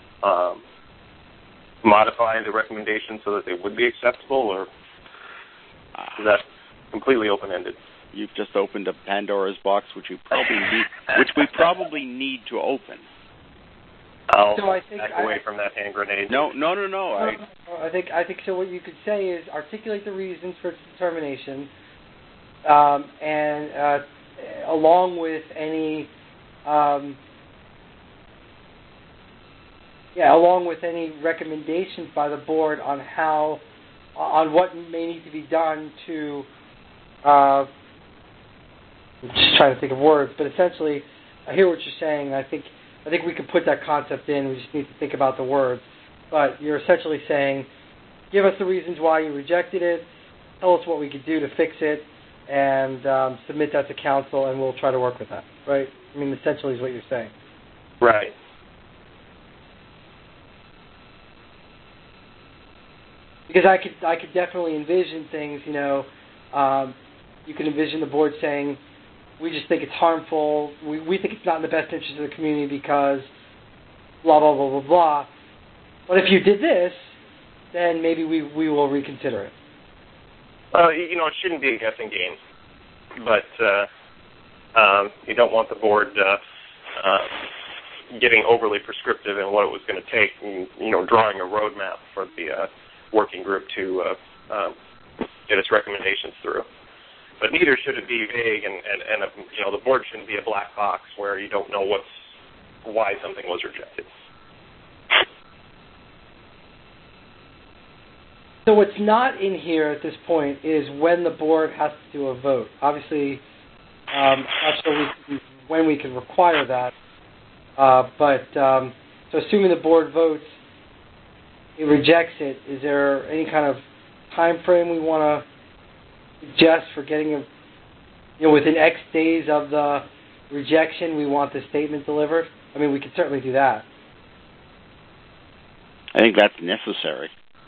modify the recommendation so that they would be acceptable, or is that completely open-ended? You've just opened a Pandora's box, which we probably need to open. I'll back away from that hand grenade. No. I think so. What you could say is articulate the reasons for its determination, and along with any, along with any recommendations by the board on what may need to be done to. I'm just trying to think of words, but essentially, I hear what you're saying. I think we can put that concept in. We just need to think about the words. But you're essentially saying, give us the reasons why you rejected it, tell us what we could do to fix it, and submit that to council, and we'll try to work with that, right? I mean, essentially is what you're saying. Right. Because I could definitely envision things, you can envision the board saying, we just think it's harmful, we think it's not in the best interest of the community because blah, blah, blah, blah, blah. But if you did this, then maybe we will reconsider it. It shouldn't be a guessing game. But you don't want the board getting overly prescriptive in what it was going to take and, drawing a roadmap for the working group to get its recommendations through. But neither should it be vague, and the board shouldn't be a black box where you don't know why something was rejected. So what's not in here at this point is when the board has to do a vote. Obviously, I'm not sure when we can require that, but so assuming the board votes, it rejects it, is there any kind of time frame we want to suggest for getting within X days of the rejection, we want the statement delivered? I mean, we could certainly do that. I think that's necessary.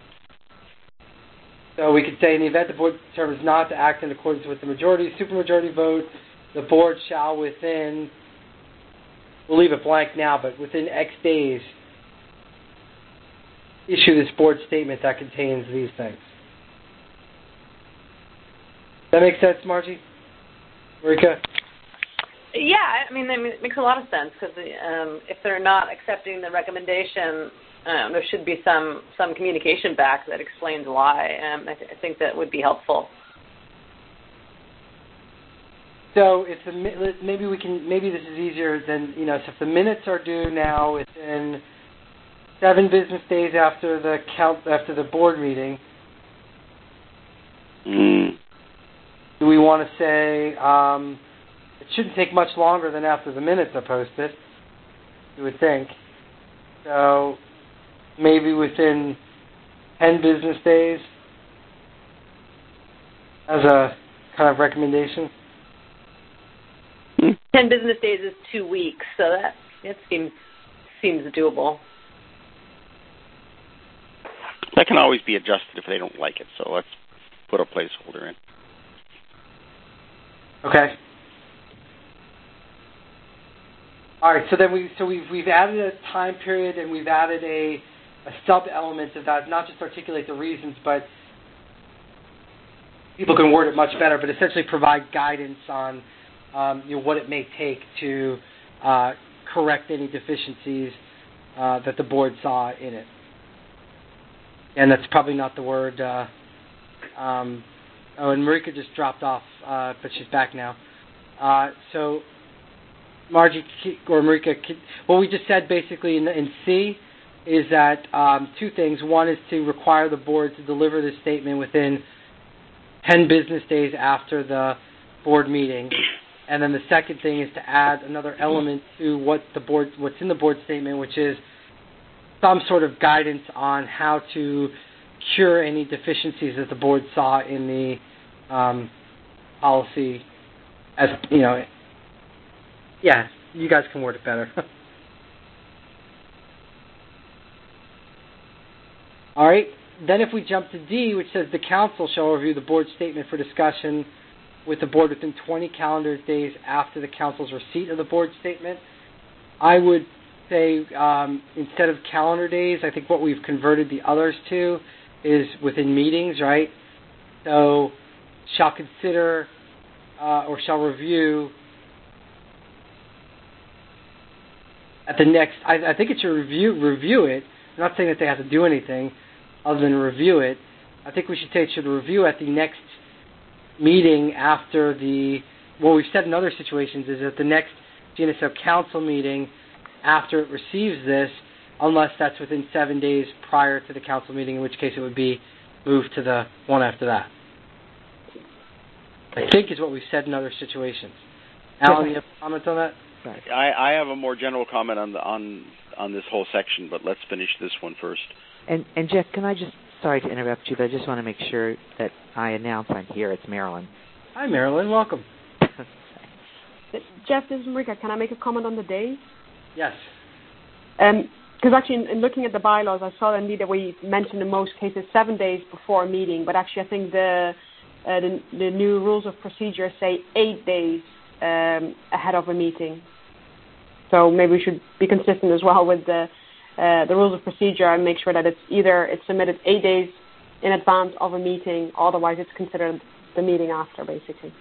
So we could say, in the event the board determines not to act in accordance with the supermajority vote, the board shall we'll leave it blank now, but within X days, issue this board statement that contains these things. Does that make sense, Margie? Marika? Yeah, I mean, it makes a lot of sense because if they're not accepting the recommendation, there should be some communication back that explains why. I think that would be helpful. So maybe this is easier than so if the minutes are due now within 7 business days after the board meeting. Do we want to say it shouldn't take much longer than after the minutes are posted? You would think. So maybe within 10 business days as a kind of recommendation. 10 business days is 2 weeks, so that seems doable. That can always be adjusted if they don't like it, so let's put a placeholder in. Okay. All right. So then we've added a time period and we've added a sub element of that, not just articulate the reasons, but people can word it much better, but essentially provide guidance on what it may take to correct any deficiencies that the board saw in it. And that's probably not the word. And Marika just dropped off, but she's back now. So, Margie or Marika, what we just said basically in C is that two things. One is to require the board to deliver this statement within 10 business days after the board meeting. And then the second thing is to add another element to what's in the board statement, which is some sort of guidance on how to cure any deficiencies that the board saw in the policy. As you know, yeah, you guys can word it better. All right. Then if we jump to D, which says the council shall review the board statement for discussion with the board within 20 calendar days after the council's receipt of the board statement, I would say instead of calendar days, I think what we've converted the others to is within meetings, right? So shall consider or shall review at the next, I think it should review it. I'm not saying that they have to do anything other than review it. I think we should say it should review at the next meeting after what we've said in other situations is at the next GNSO council meeting after it receives this, unless that's within 7 days prior to the council meeting, in which case it would be moved to the one after that. I think is what we've said in other situations. Alan, you have comments on that? I have a more general comment on this whole section, but let's finish this one first. And Jeff, can I just, sorry to interrupt you, but I just want to make sure that I announce I'm here. It's Marilyn. Hi, Marilyn. Welcome. Jeff, this is Marika. Can I make a comment on the days? Yes. Because actually, in looking at the bylaws, I saw indeed that we mentioned in most cases 7 days before a meeting, but actually I think the new rules of procedure say 8 days ahead of a meeting. So maybe we should be consistent as well with the rules of procedure and make sure that it's submitted 8 days in advance of a meeting, otherwise it's considered the meeting after, basically.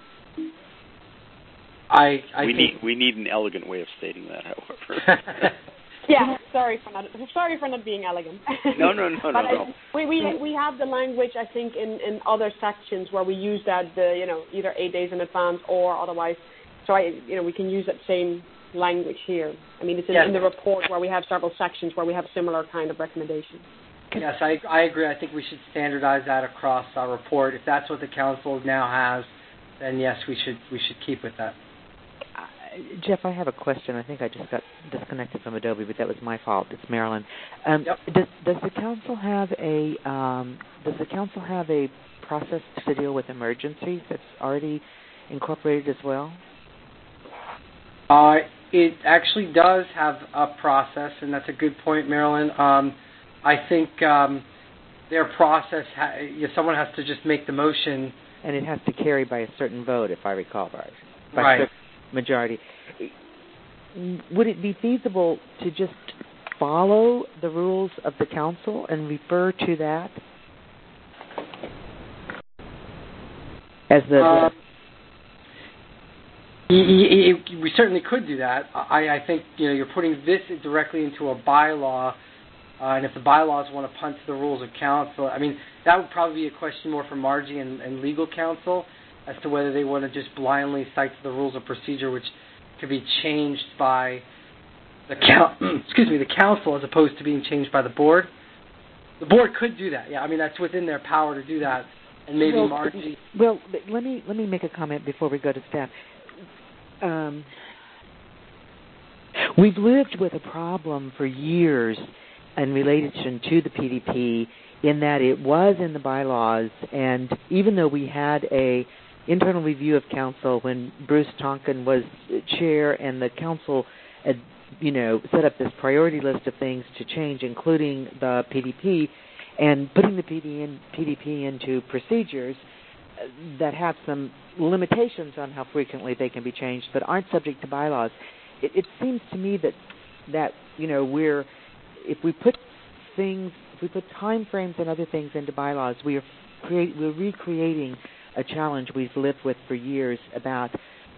We need an elegant way of stating that, however. Yeah, sorry for not being elegant. No. We have the language, I think, in other sections where we use that either 8 days in advance or otherwise. So we can use that same language here. I mean, it's in the report where we have several sections where we have similar kind of recommendations. Yes, I agree. I think we should standardize that across our report. If that's what the council now has, then yes, we should keep with that. Jeff, I have a question. I think I just got disconnected from Adobe, but that was my fault. It's Marilyn. Yep. Does the council have a process to deal with emergencies that's already incorporated as well? It actually does have a process, and that's a good point, Marilyn. I think their process, someone has to just make the motion. And it has to carry by a certain vote, if I recall right. Right. Majority. Would it be feasible to just follow the rules of the council and refer to that as the... We certainly could do that. I think you're putting this directly into a bylaw, and if the bylaws want to punt to the rules of council, I mean, that would probably be a question more for Margie and legal counsel as to whether they want to just blindly cite the rules of procedure, which could be changed by the council as opposed to being changed by the board. The board could do that. Yeah, I mean that's within their power to do that, and maybe Margie. Well, let me make a comment before we go to staff. We've lived with a problem for years in relation to the PDP in that it was in the bylaws, and even though we had a internal review of council when Bruce Tonkin was chair and the council had, set up this priority list of things to change, including the PDP, and putting the PDP into procedures that have some limitations on how frequently they can be changed, but aren't subject to bylaws. It seems to me that if we put time frames and other things into bylaws, we're recreating a challenge we've lived with for years about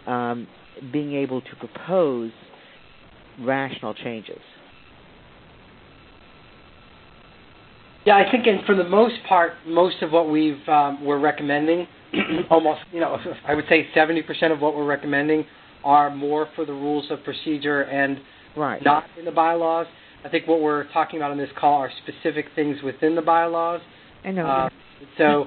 being able to propose rational changes. Yeah, I think, and for the most part, most of what we're recommending, almost, I would say 70% of what we're recommending are more for the rules of procedure and not in the bylaws. I think what we're talking about on this call are specific things within the bylaws. I know. So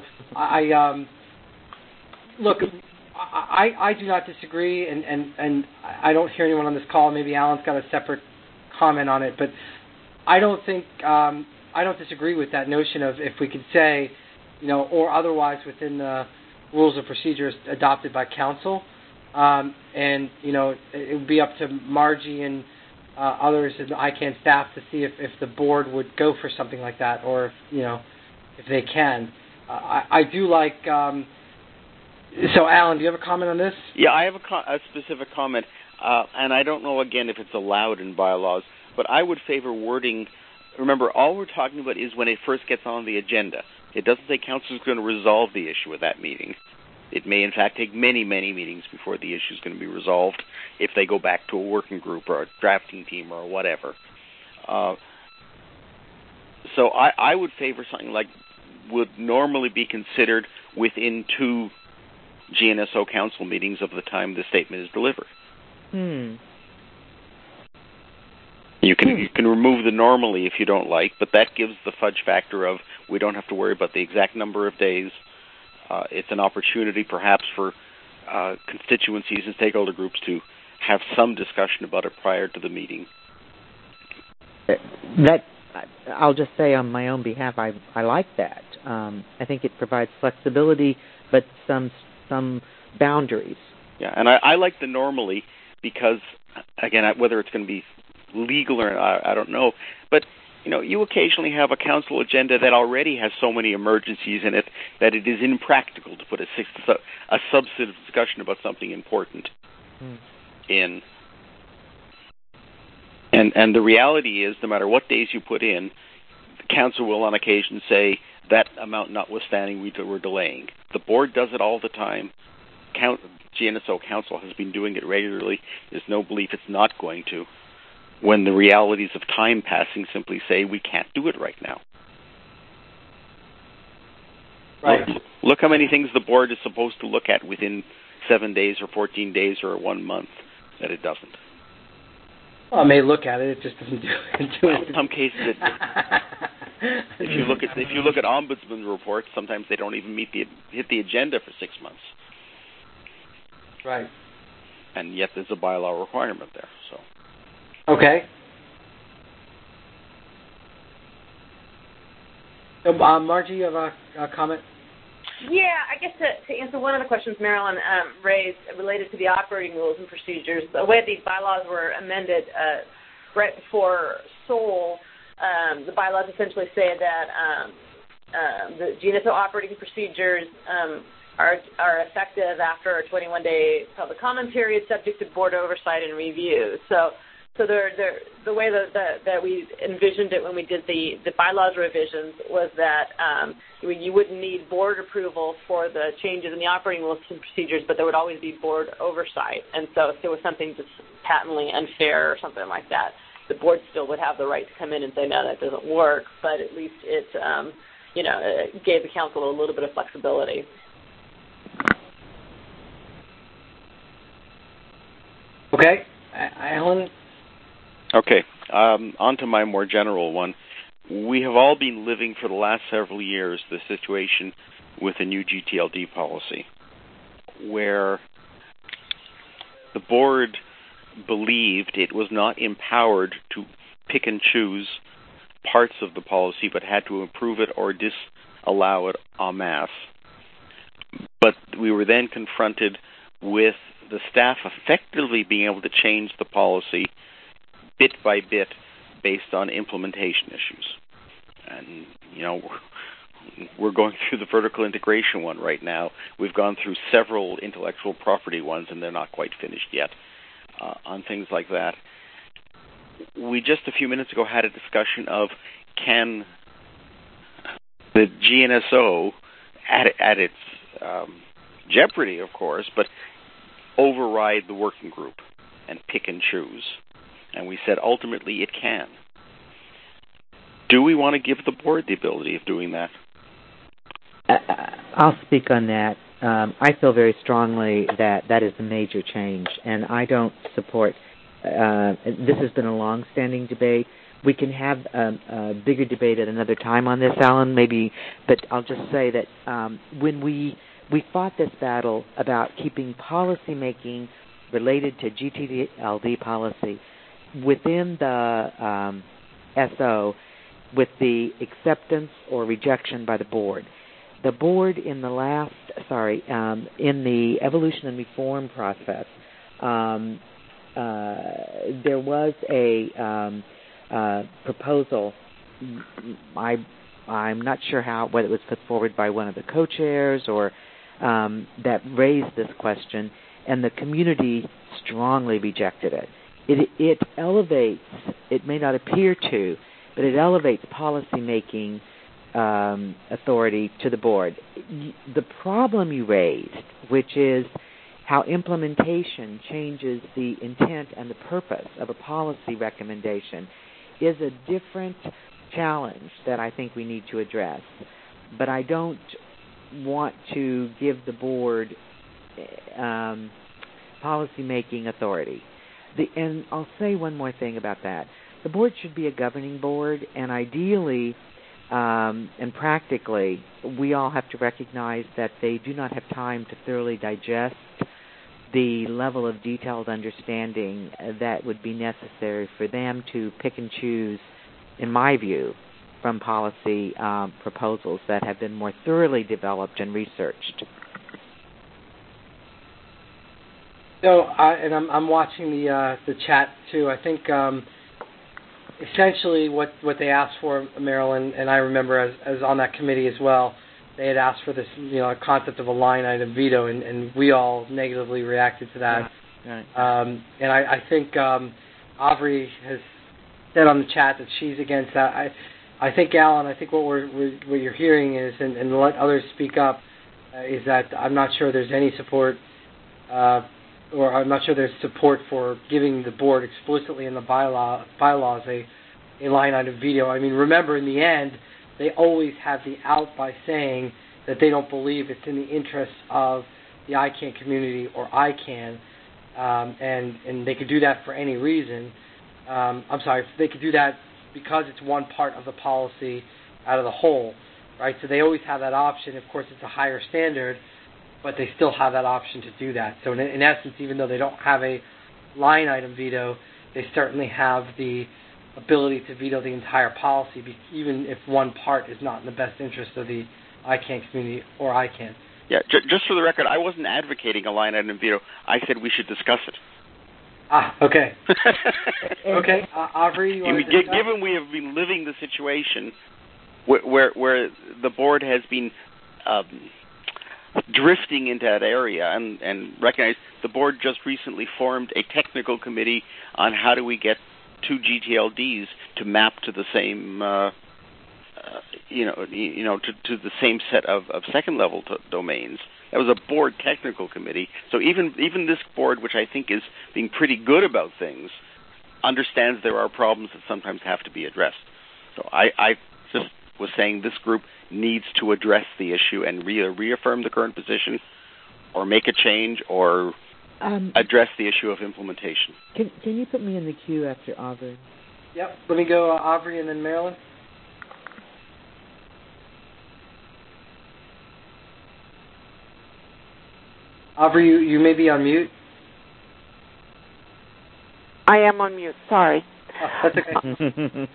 look, I do not disagree, and I don't hear anyone on this call. Maybe Alan's got a separate comment on it, but I don't think I don't disagree with that notion of if we could say, or otherwise within the rules of procedures adopted by council, and it would be up to Margie and others in the ICANN staff to see if the board would go for something like that, or if they can. I do like. So, Alan, do you have a comment on this? Yeah, I have a specific comment, and I don't know, again, if it's allowed in bylaws, but I would favor wording. Remember, all we're talking about is when it first gets on the agenda. It doesn't say council is going to resolve the issue at that meeting. It may, in fact, take many, many meetings before the issue is going to be resolved if they go back to a working group or a drafting team or whatever. So I would favor something like would normally be considered within 2 GNSO council meetings of the time the statement is delivered. You can remove the normally if you don't like, but that gives the fudge factor of we don't have to worry about the exact number of days. It's an opportunity perhaps for constituencies and stakeholder groups to have some discussion about it prior to the meeting. That I'll just say on my own behalf, I like that. I think it provides flexibility, but some boundaries. Yeah, and I like the normally because, again, whether it's going to be legal or I don't know, but you occasionally have a council agenda that already has so many emergencies in it that it is impractical to put a substantive discussion about something important in. And the reality is, no matter what days you put in, the council will on occasion say, that amount notwithstanding, we're delaying. The board does it all the time. GNSO Council has been doing it regularly. There's no belief it's not going to, when the realities of time passing simply say we can't do it right now. Right. Look how many things the board is supposed to look at within 7 days or 14 days or 1 month that it doesn't. Well, it may look at it; it just doesn't do it. In some cases, if you look at ombudsman reports, sometimes they don't even hit the agenda for 6 months. Right. And yet there's a bylaw requirement there. So. Okay. So, Margie, you have a comment? Yeah, I guess to answer one of the questions Marilyn raised related to the operating rules and procedures, the way the bylaws were amended right before Seoul, the bylaws essentially say that the GNSO operating procedures are effective after a 21-day public comment period, subject to board oversight and review. So the way that we envisioned it when we did the bylaws revisions was that you wouldn't need board approval for the changes in the operating rules and procedures, but there would always be board oversight. And so if there was something just patently unfair or something like that, the board still would have the right to come in and say, no, that doesn't work, but at least it gave the council a little bit of flexibility. Okay. Alan? Okay. On to my more general one. We have all been living for the last several years the situation with a new GTLD policy where the board believed it was not empowered to pick and choose parts of the policy but had to approve it or disallow it en masse. But we were then confronted with the staff effectively being able to change the policy bit by bit based on implementation issues. And, we're going through the vertical integration one right now. We've gone through several intellectual property ones, and they're not quite finished yet on things like that. We just a few minutes ago had a discussion of can the GNSO, at its jeopardy, of course, but override the working group and pick and choose. And we said ultimately it can. do we want to give the board the ability of doing that? I'll speak on that. I feel very strongly that is a major change, and I don't support. This has been a long-standing debate. We can have a bigger debate at another time on this, Alan, maybe, but I'll just say that when we fought this battle about keeping policymaking related to GTLD policy within the SO with the acceptance or rejection by the board. The board in the in the evolution and reform process, there was a proposal. I'm not sure whether it was put forward by one of the co-chairs or that raised this question, and the community strongly rejected it. It elevates, it may not appear to, but it elevates policymaking authority to the board. The problem you raised, which is how implementation changes the intent and the purpose of a policy recommendation, is a different challenge that I think we need to address. But I don't want to give the board policymaking authority. And I'll say one more thing about that. The board should be a governing board, and ideally and practically, we all have to recognize that they do not have time to thoroughly digest the level of detailed understanding that would be necessary for them to pick and choose, in my view, from policy proposals that have been more thoroughly developed and researched. So, I'm watching the chat too. I think essentially what they asked for, Marilyn, and I remember as on that committee as well, they had asked for this, concept of a line item veto, and we all negatively reacted to that. Yeah. Right. And I think Avri has said on the chat that she's against that. I think, Alan, what you're hearing is, and let others speak up, is that I'm not sure there's any support, or I'm not sure there's support for giving the board explicitly in the bylaws a line item veto. I mean, remember, in the end, they always have the out by saying that they don't believe it's in the interests of the ICANN community or ICANN, and they could do that for any reason. They could do that because it's one part of the policy out of the whole, right? So they always have that option. Of course, it's a higher standard, but they still have that option to do that. So in essence, even though they don't have a line item veto, they certainly have the ability to veto the entire policy, even if one part is not in the best interest of the ICANN community or ICANN. Yeah, just for the record, I wasn't advocating a line item veto. I said we should discuss it. Okay. Okay, Avri, you want to discuss? Given we have been living the situation where the board has been drifting into that area, and recognize the board just recently formed a technical committee on how do we get two GTLDs to map to the same, to the same set of second level domains. That was a board technical committee. So even this board, which I think is being pretty good about things, understands there are problems that sometimes have to be addressed. So I just was saying this group needs to address the issue and reaffirm the current position, or make a change, or address the issue of implementation. Can you put me in the queue after Avri? Yep. Let me go Avri and then Marilyn. Avri, you may be on mute. I am on mute. Sorry. Oh, that's okay.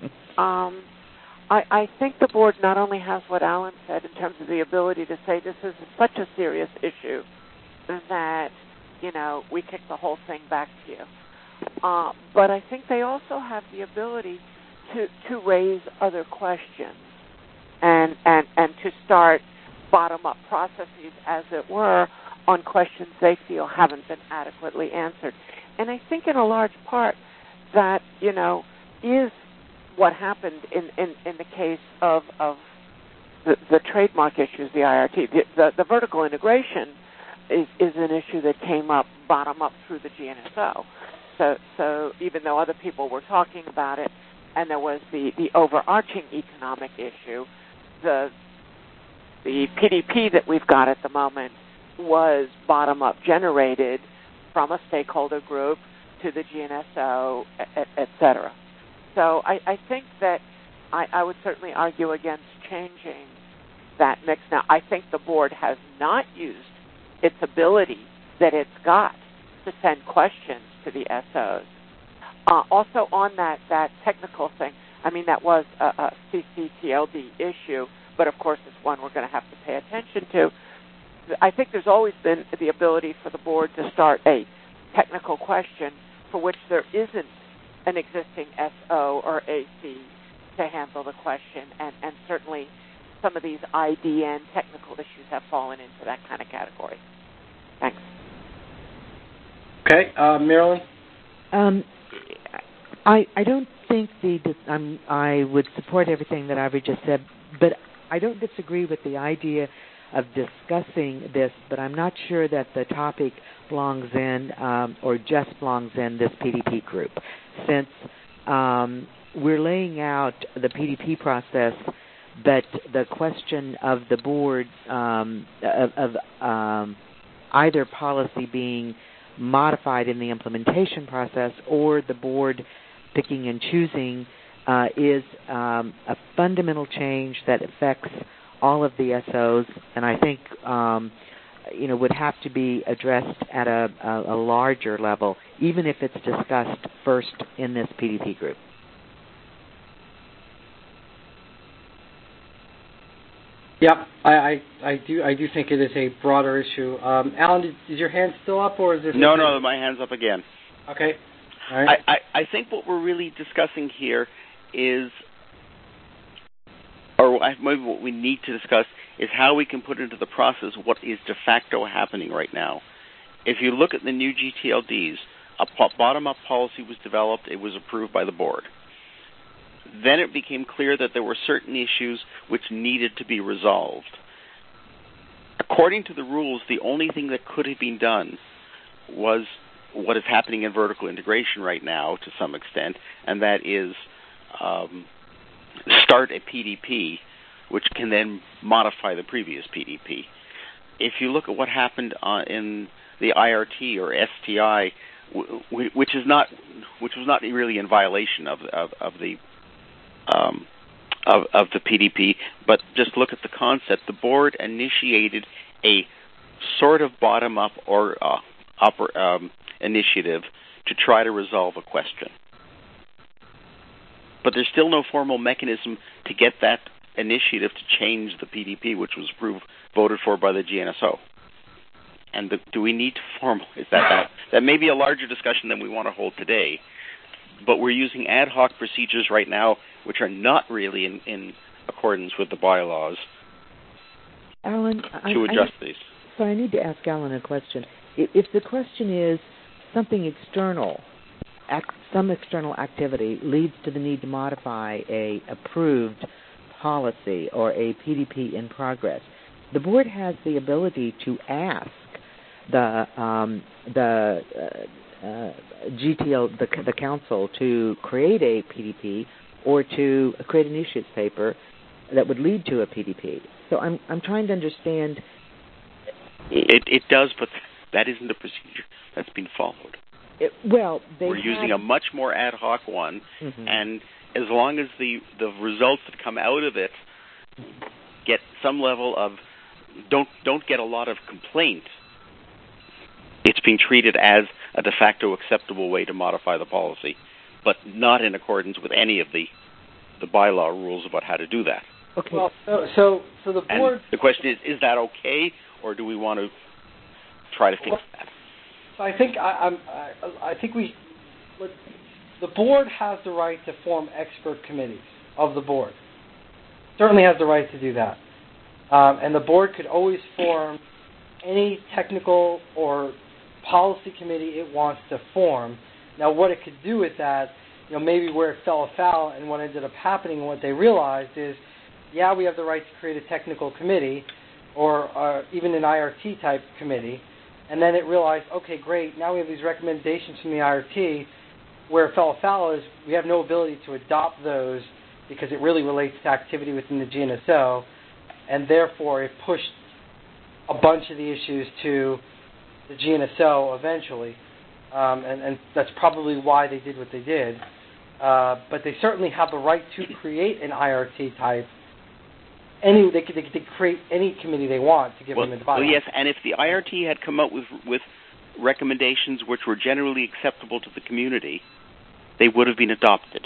I think the board not only has what Alan said in terms of the ability to say this is such a serious issue that, we kick the whole thing back to you. But I think they also have the ability to raise other questions and to start bottom-up processes, as it were, on questions they feel haven't been adequately answered. And I think in a large part that, is what happened in the case of the trademark issues, the IRT. The vertical integration is an issue that came up bottom up through the GNSO. So even though other people were talking about it, and there was the overarching economic issue. The PDP that we've got at the moment was bottom-up generated from a stakeholder group to the GNSO, et cetera. So I think that I would certainly argue against changing that mix. Now, I think the board has not used its ability that it's got to send questions to the SOs. Also on that technical thing, I mean, that was a CCTLD issue, but of course it's one we're going to have to pay attention to. I think there's always been the ability for the board to start a technical question for which there isn't an existing SO or AC to handle the question, and certainly some of these IDN technical issues have fallen into that kind of category. Thanks. Okay, Marilyn? I don't think I would support everything that Ivy just said, but I don't disagree with the idea of discussing this, but I'm not sure that the topic belongs in or just belongs in this PDP group, since we're laying out the PDP process, but the question of the board of either policy being modified in the implementation process or the board picking and choosing is a fundamental change that affects all of the SOs, and I think would have to be addressed at a larger level, even if it's discussed first in this PDP group. Yeah, I do think it is a broader issue. Alan, is your hand still up, or is this? No, my hand's up again. Okay. All right. I think what we're really discussing here is, or maybe what we need to discuss is how we can put into the process what is de facto happening right now. If you look at the new GTLDs, a bottom-up policy was developed. It was approved by the board. Then it became clear that there were certain issues which needed to be resolved. According to the rules, the only thing that could have been done was what is happening in vertical integration right now to some extent, and that is start a PDP, which can then modify the previous PDP. If you look at what happened in the IRT or STI, which was not really in violation of the PDP, but just look at the concept. The board initiated a sort of bottom-up or initiative to try to resolve a question. But there's still no formal mechanism to get that initiative to change the PDP, which was voted for by the GNSO. And do we need to formalize that? That may be a larger discussion than we want to hold today, but we're using ad hoc procedures right now which are not really in accordance with the bylaws, Alan, to adjust these. So I need to ask Alan a question. If the question is something external, some external activity leads to the need to modify a approved policy or a PDP in progress, the board has the ability to ask the GTL, the council, to create a PDP or to create an issues paper that would lead to a PDP. So I'm trying to understand. It does, but that isn't the procedure that's been followed. We're using a much more ad hoc one, and as long as the results that come out of it get some level of don't get a lot of complaint, it's being treated as a de facto acceptable way to modify the policy, but not in accordance with any of the bylaw rules about how to do that. Okay. Well, so the board. And the question is that okay, or do we want to try to fix that? So I think the board has the right to form expert committees of the board. Certainly has the right to do that, and the board could always form any technical or policy committee it wants to form. Now, what it could do with that, maybe where it fell afoul and what ended up happening and what they realized is, yeah, we have the right to create a technical committee or even an IRT type committee, and then it realized, okay, great, now we have these recommendations from the IRT. where it fell afoul is we have no ability to adopt those because it really relates to activity within the GNSO, and therefore it pushed a bunch of the issues to the GNSO eventually, and that's probably why they did what they did. But they certainly have the right to create an IRT type. They could create any committee they want to give them advice. Well, yes, and if the IRT had come up with recommendations which were generally acceptable to the community, they would have been adopted.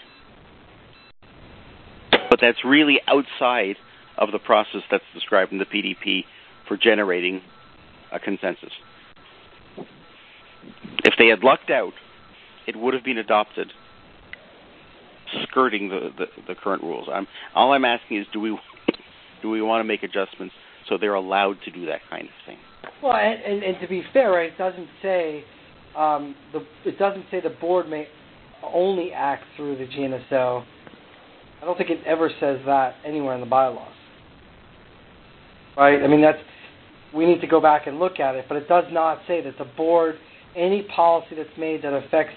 But that's really outside of the process that's described in the PDP for generating a consensus. If they had lucked out, it would have been adopted, skirting the current rules. All I'm asking is, do we want to make adjustments so they're allowed to do that kind of thing? Well, and to be fair, right, it doesn't say the board may only act through the GNSO. I don't think it ever says that anywhere in the bylaws. Right? I mean, we need to go back and look at it, but it does not say that the board, any policy that's made that affects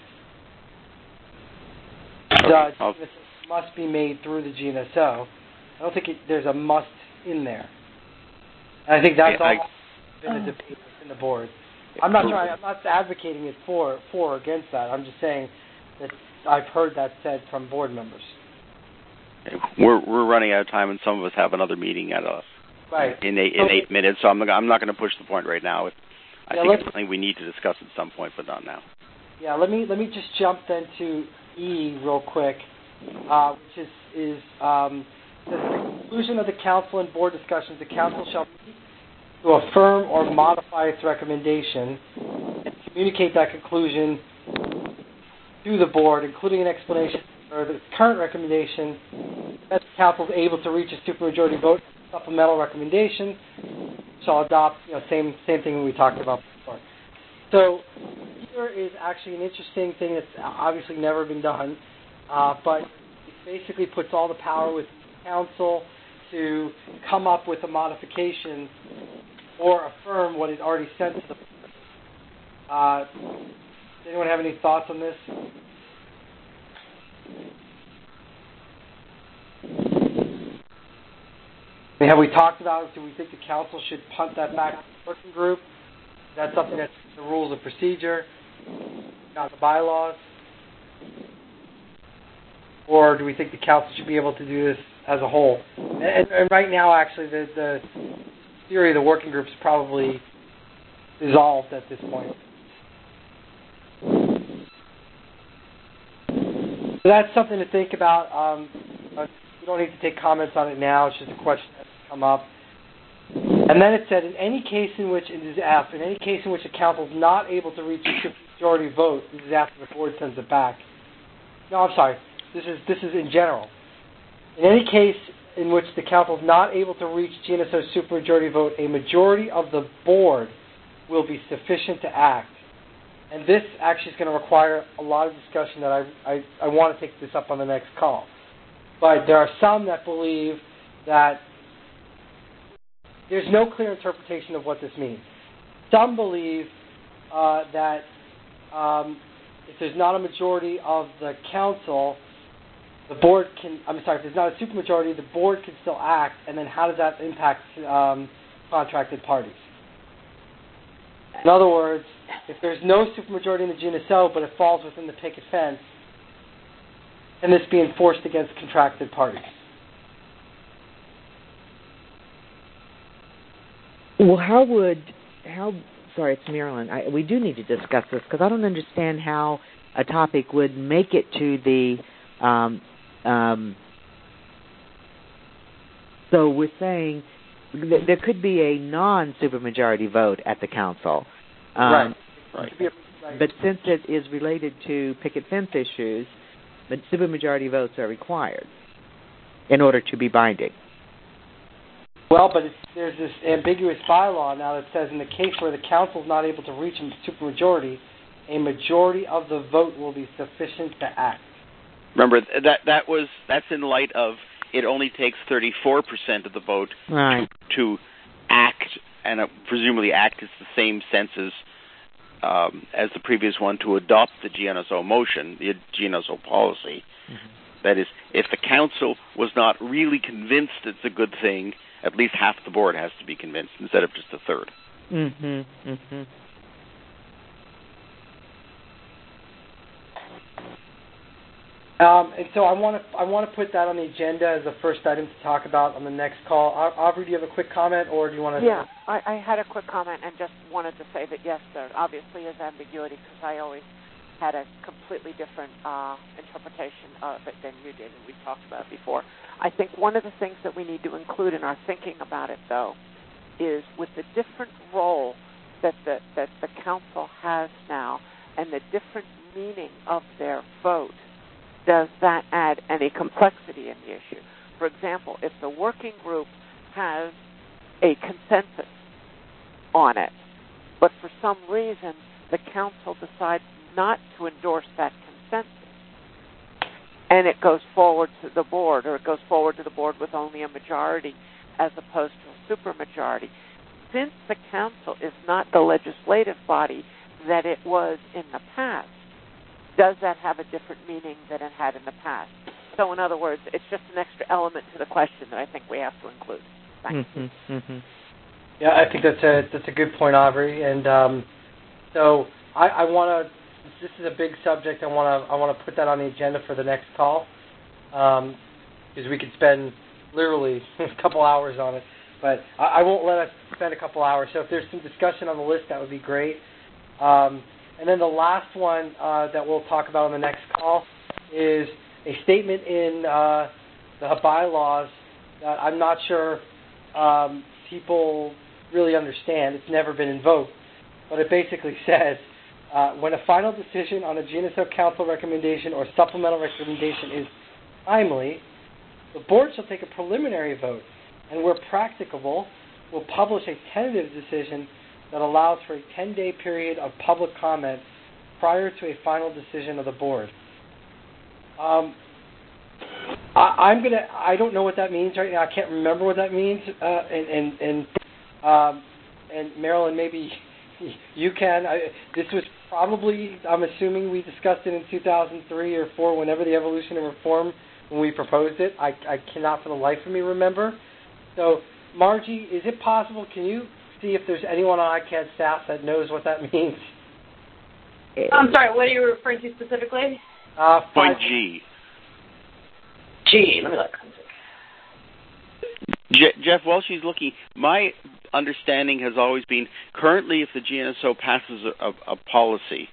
the GNSO must be made through the GNSO. I don't think there's a must in there. And I think that's all been a debate in the board. I'm not advocating it for or against that. I'm just saying that I've heard that said from board members. We're running out of time, and some of us have another meeting in 8 minutes. So I'm not going to push the point right now. I think it's something we need to discuss at some point, but not now. Yeah, let me just jump then to E real quick, which is the conclusion of the council and board discussions. The council shall meet to affirm or modify its recommendation and communicate that conclusion to the board, including an explanation for the current recommendation that the council is able to reach a supermajority vote supplemental recommendation. Shall adopt, same thing we talked about before. So here is actually an interesting thing that's obviously never been done, but it basically puts all the power with the council to come up with a modification or affirm what it already sent to the board. Does anyone have any thoughts on this? Have we talked about, do we think the council should punt that back to the working group? Is that something that's in the rules of procedure, not the bylaws? Or do we think the council should be able to do this as a whole? And right now, actually, the theory of the working group is probably dissolved at this point. So that's something to think about. You don't need to take comments on it now. It's just a question that's come up. And then it said, in any case in which the council is not able to reach a majority vote, this is after the board sends it back. No, I'm sorry. This is in general. In any case in which the council is not able to reach GNSO supermajority vote, a majority of the board will be sufficient to act. And this actually is going to require a lot of discussion that I want to take this up on the next call. But there are some that believe that there's no clear interpretation of what this means. Some believe that if there's not a majority of the council, if there's not a supermajority, the board can still act, and then how does that impact contracted parties? In other words, if there's no supermajority in the GNSO, but it falls within the picket fence, can this be enforced against contracted parties? Well, sorry, it's Marilyn. We do need to discuss this because I don't understand how a topic would make it to the. So we're saying that there could be a non-supermajority vote at the council. Right. But since it is related to picket fence issues, the supermajority votes are required in order to be binding. Well, but there's this ambiguous bylaw now that says in the case where the council is not able to reach a supermajority, a majority of the vote will be sufficient to act. Remember, that's in light of it only takes 34% of the vote to act, and presumably act is the same sense as as the previous one, to adopt the GNSO motion, the GNSO policy. Mm-hmm. That is, if the council was not really convinced it's a good thing, at least half the board has to be convinced instead of just a third. Mm-hmm. Mm-hmm. And so I want to put that on the agenda as the first item to talk about on the next call. Aubrey, do you have a quick comment, or do you want to? Yeah, I had a quick comment and just wanted to say that yes, there obviously is ambiguity because I always had a completely different interpretation of it than you did, and we talked about it before. I think one of the things that we need to include in our thinking about it, though, is with the different role that the council has now and the different meaning of their vote. Does that add any complexity in the issue? For example, if the working group has a consensus on it, but for some reason the council decides not to endorse that consensus, and it goes forward to the board, or it goes forward to the board with only a majority as opposed to a supermajority, since the council is not the legislative body that it was in the past, does that have a different meaning than it had in the past? So, in other words, it's just an extra element to the question that I think we have to include. Thanks. Mm-hmm, mm-hmm. Yeah, I think that's a good point, Aubrey. And so I want to. This is a big subject. I want to put that on the agenda for the next call, because we could spend literally a couple hours on it. But I won't let us spend a couple hours. So if there's some discussion on the list, that would be great. And then the last one that we'll talk about on the next call is a statement in the bylaws that I'm not sure people really understand. It's never been invoked. But it basically says, when a final decision on a GNSO Council recommendation or supplemental recommendation is timely, the board shall take a preliminary vote, and where practicable, will publish a tentative decision that allows for a 10-day period of public comment prior to a final decision of the board. I don't know what that means right now. I can't remember what that means. And Marilyn, maybe you can. This was probably, I'm assuming we discussed it in 2003 or 4, whenever the evolution and reform, when we proposed it. I cannot for the life of me remember. So, Margie, is it possible, can you see if there's anyone on ICANN staff that knows what that means? I'm sorry, what are you referring to specifically? Point G. G, let me look. Jeff, while she's looking, my understanding has always been, currently if the GNSO passes a policy,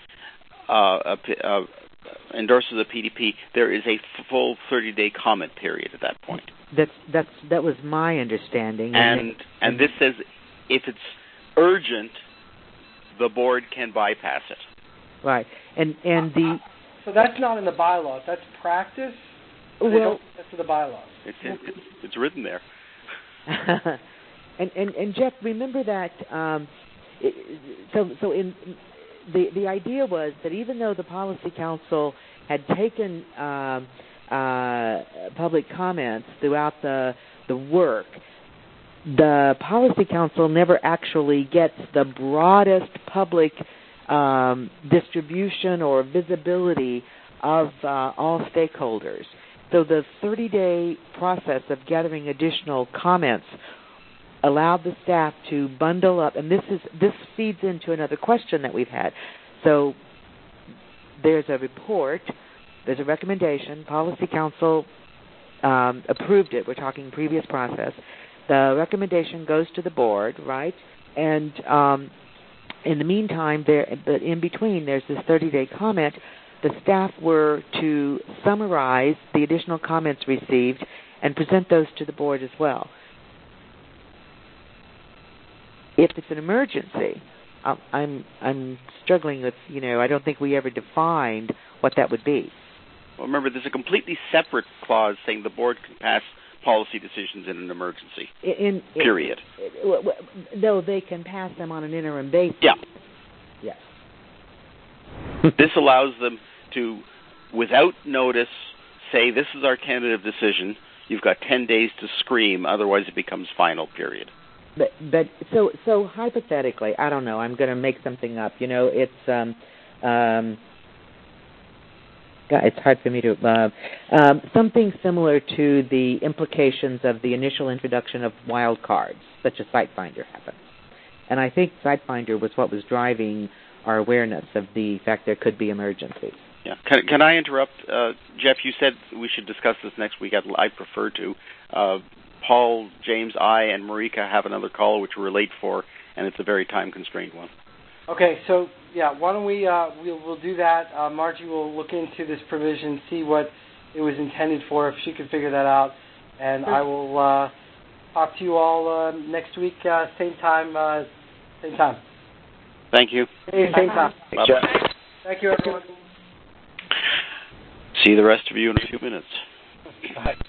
endorses a PDP, there is a full 30-day comment period at that point. That was my understanding. And this says if it's urgent, the board can bypass it. Right. And so that's not in the bylaws. That's practice. Well, that's in the bylaws. It's written there. and Jeff, remember that. So in the idea was that even though the Policy Council had taken public comments throughout the work, the Policy Council never actually gets the broadest public distribution or visibility of all stakeholders. So the 30-day process of gathering additional comments allowed the staff to bundle up, and this feeds into another question that we've had. So there's a report, there's a recommendation, Policy Council approved it, we're talking previous process. The recommendation goes to the board, right? And in the meantime, but in between, there's this 30-day comment. The staff were to summarize the additional comments received and present those to the board as well. If it's an emergency, I'm struggling with, I don't think we ever defined what that would be. Well, remember, there's a completely separate clause saying the board can pass policy decisions in an emergency, period. Though they can pass them on an interim basis. Yeah. Yes. This allows them to, without notice, say, this is our tentative decision. You've got 10 days to scream, otherwise it becomes final, period. But so hypothetically, I don't know. I'm going to make something up. It's it's hard for me to something similar to the implications of the initial introduction of wildcards, such as SiteFinder happens. And I think SiteFinder was what was driving our awareness of the fact there could be emergencies. Yeah. Can I interrupt? Jeff, you said we should discuss this next week. I prefer to. Paul, James, I, and Marika have another call which we're late for, and it's a very time-constrained one. Okay, so, why don't we'll do that. Margie will look into this provision, see what it was intended for, if she can figure that out, and I will talk to you all next week, same time. Thank you. Hey, same time. Bye-bye. Thank you, everyone. See the rest of you in a few minutes. Bye.